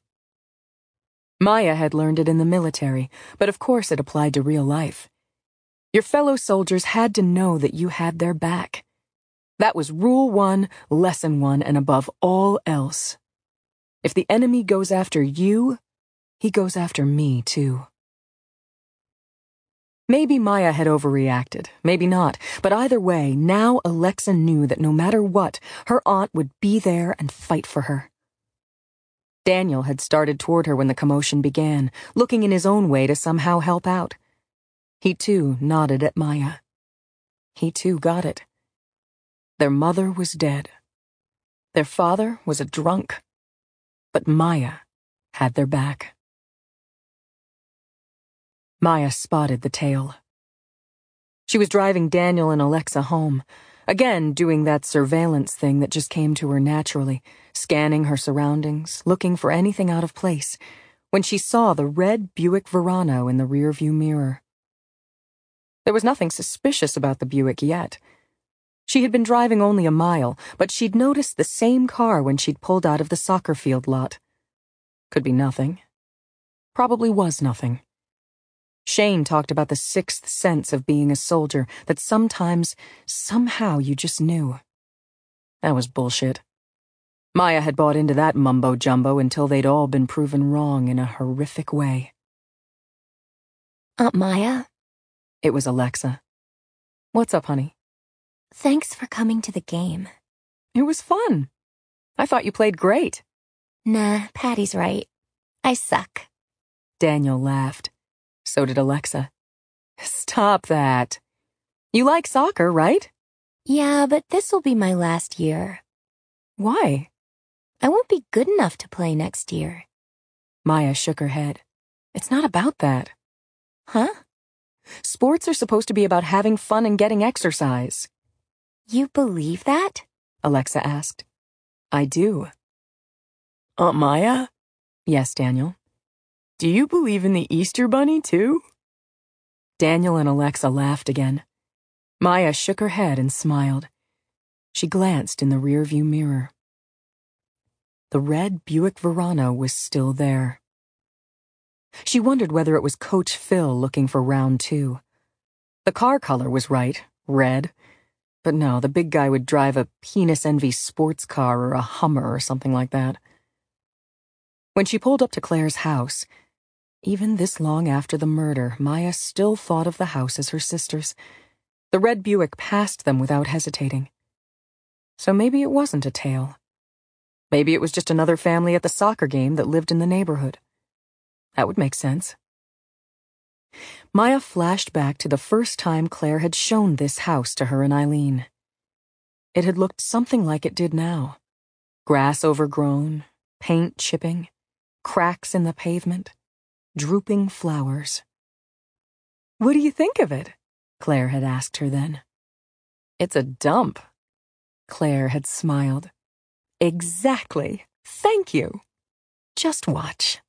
Maya had learned it in the military, but of course it applied to real life. Your fellow soldiers had to know that you had their back. That was rule one, lesson one, and above all else. If the enemy goes after you, he goes after me too. Maybe Maya had overreacted, maybe not, but either way, now Alexa knew that no matter what, her aunt would be there and fight for her. Daniel had started toward her when the commotion began, looking in his own way to somehow help out. He too nodded at Maya. He too got it. Their mother was dead. Their father was a drunk. But Maya had their back. Maya spotted the tail. She was driving Daniel and Alexa home, again doing that surveillance thing that just came to her naturally, scanning her surroundings, looking for anything out of place, when she saw the red Buick Verano in the rearview mirror. There was nothing suspicious about the Buick yet. She had been driving only a mile, but she'd noticed the same car when she'd pulled out of the soccer field lot. Could be nothing. Probably was nothing. Shane talked about the sixth sense of being a soldier, that sometimes, somehow you just knew. That was bullshit. Maya had bought into that mumbo-jumbo until they'd all been proven wrong in a horrific way. Aunt Maya? It was Alexa. What's up, honey? Thanks for coming to the game. It was fun. I thought you played great. Nah, Patty's right. I suck. Daniel laughed. So did Alexa. Stop that. You like soccer, right? Yeah, but this'll be my last year. Why? I won't be good enough to play next year. Maya shook her head. It's not about that. Huh? Sports are supposed to be about having fun and getting exercise. You believe that? Alexa asked. I do. Aunt Maya? Yes, Daniel. Do you believe in the Easter Bunny, too? Daniel and Alexa laughed again. Maya shook her head and smiled. She glanced in the rearview mirror. The red Buick Verano was still there. She wondered whether it was Coach Phil looking for round two. The car color was right, red, but no, the big guy would drive a Penis Envy sports car or a Hummer or something like that. When she pulled up to Claire's house, even this long after the murder, Maya still thought of the house as her sister's. The red Buick passed them without hesitating. So maybe it wasn't a tale. Maybe it was just another family at the soccer game that lived in the neighborhood. That would make sense. Maya flashed back to the first time Claire had shown this house to her and Eileen. It had looked something like it did now. Grass overgrown, paint chipping, cracks in the pavement, drooping flowers. "What do you think of it?" Claire had asked her then. "It's a dump." Claire had smiled. "Exactly. Thank you. Just watch."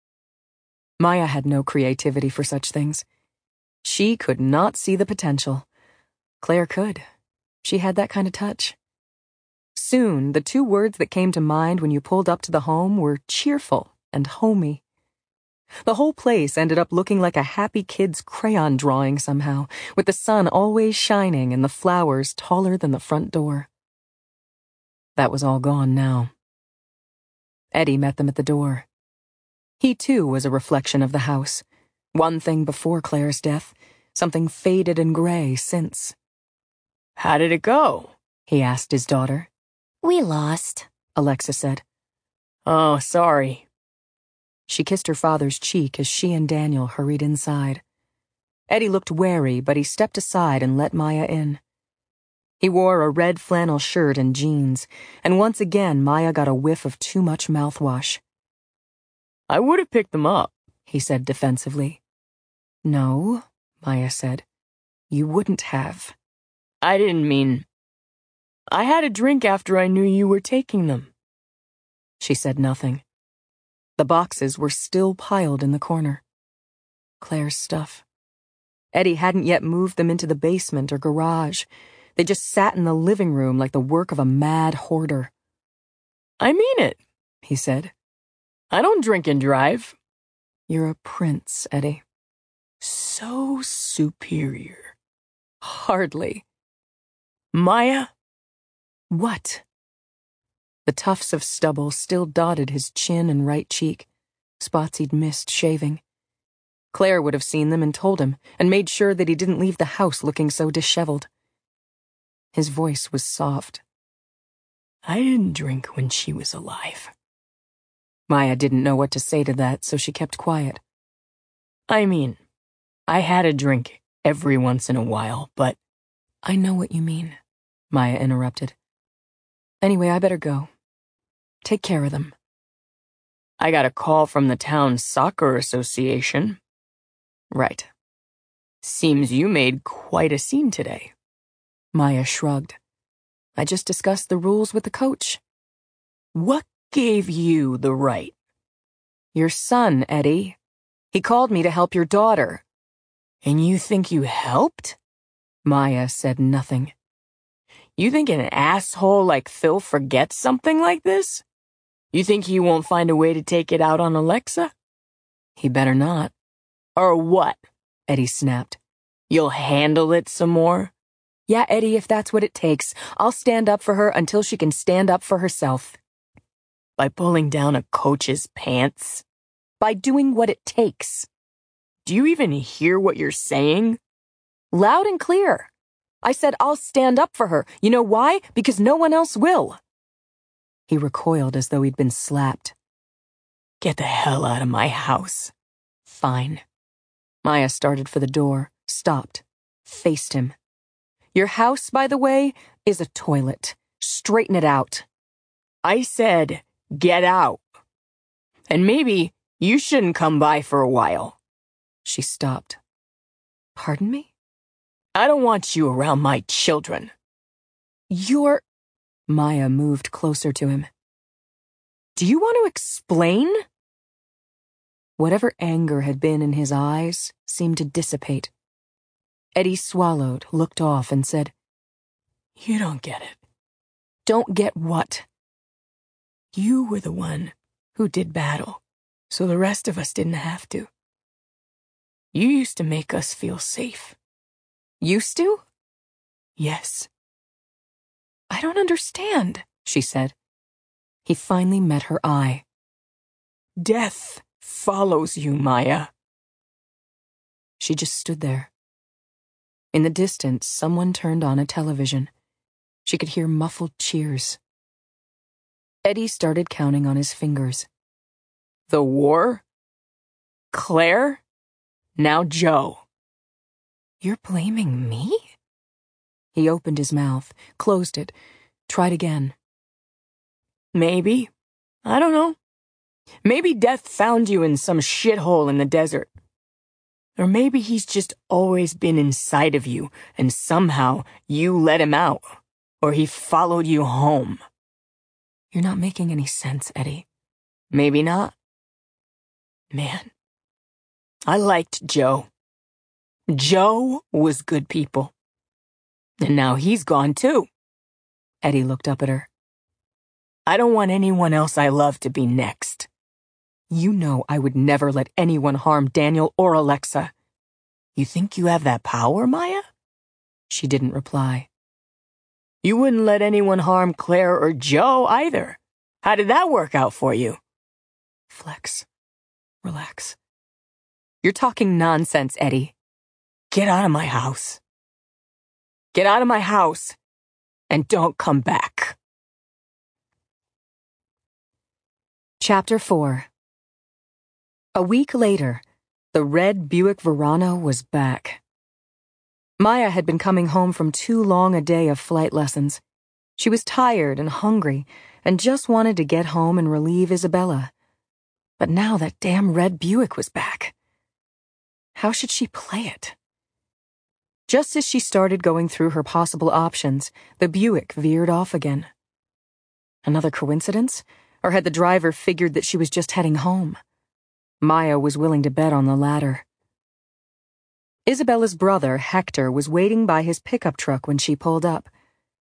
Maya had no creativity for such things. She could not see the potential. Claire could. She had that kind of touch. Soon, the two words that came to mind when you pulled up to the home were cheerful and homey. The whole place ended up looking like a happy kid's crayon drawing somehow, with the sun always shining and the flowers taller than the front door. That was all gone now. Eddie met them at the door. He too was a reflection of the house. One thing before Claire's death, something faded and gray since. "How did it go?" he asked his daughter. We lost, Alexa said. "Oh, sorry." She kissed her father's cheek as she and Daniel hurried inside. Eddie looked wary, but he stepped aside and let Maya in. He wore a red flannel shirt and jeans, and once again Maya got a whiff of too much mouthwash. "I would have picked them up," he said defensively. "No," Maya said. "You wouldn't have." "I didn't mean... I had a drink after I knew you were taking them." She said nothing. The boxes were still piled in the corner. Claire's stuff. Eddie hadn't yet moved them into the basement or garage. They just sat in the living room like the work of a mad hoarder. "I mean it," he said. "I don't drink and drive." "You're a prince, Eddie." "So superior." "Hardly." "Maya?" "What?" The tufts of stubble still dotted his chin and right cheek, spots he'd missed shaving. Claire would have seen them and told him, and made sure that he didn't leave the house looking so disheveled. His voice was soft. "I didn't drink when she was alive." Maya didn't know what to say to that, so she kept quiet. "I mean, I had a drink every once in a while, but..." "I know what you mean," Maya interrupted. "Anyway, I better go. Take care of them." "I got a call from the town soccer association." "Right." "Seems you made quite a scene today." Maya shrugged. "I just discussed the rules with the coach." "What gave you the right?" "Your son, Eddie. He called me to help your daughter." "And you think you helped?" Maya said nothing. "You think an asshole like Phil forgets something like this? You think he won't find a way to take it out on Alexa?" "He better not." "Or what?" Eddie snapped. "You'll handle it some more?" "Yeah, Eddie, if that's what it takes. I'll stand up for her until she can stand up for herself." "By pulling down a coach's pants?" "By doing what it takes." "Do you even hear what you're saying?" "Loud and clear. I said I'll stand up for her. You know why? Because no one else will." He recoiled as though he'd been slapped. "Get the hell out of my house." "Fine." Maya started for the door, stopped, faced him. "Your house, by the way, is a toilet. Straighten it out." "I said, get out. And maybe you shouldn't come by for a while." She stopped. "Pardon me?" "I don't want you around my children." "You're..." Maya moved closer to him. "Do you want to explain?" Whatever anger had been in his eyes seemed to dissipate. Eddie swallowed, looked off, and said, "You don't get it." "Don't get what?" You were the one who did battle, so the rest of us didn't have to. You used to make us feel safe. Used to? Yes. I don't understand, she said. He finally met her eye. Death follows you, Maya. She just stood there. In the distance, someone turned on a television. She could hear muffled cheers. Eddie started counting on his fingers. The war? Claire? Now Joe. You're blaming me? He opened his mouth, closed it, tried again. Maybe. I don't know. Maybe death found you in some shithole in the desert. Or maybe he's just always been inside of you, and somehow you let him out. Or he followed you home. You're not making any sense, Eddie. Maybe not. Man, I liked Joe. Joe was good people. And now he's gone too. Eddie looked up at her. I don't want anyone else I love to be next. You know I would never let anyone harm Daniel or Alexa. You think you have that power, Maya? She didn't reply. You wouldn't let anyone harm Claire or Joe either. How did that work out for you? Flex. Relax. You're talking nonsense, Eddie. Get out of my house. Get out of my house and don't come back. Chapter four. A week later, the red Buick Verano was back. Maya had been coming home from too long a day of flight lessons. She was tired and hungry and just wanted to get home and relieve Isabella. But now that damn red Buick was back. How should she play it? Just as she started going through her possible options, the Buick veered off again. Another coincidence? Or had the driver figured that she was just heading home? Maya was willing to bet on the latter. Isabella's brother, Hector, was waiting by his pickup truck when she pulled up.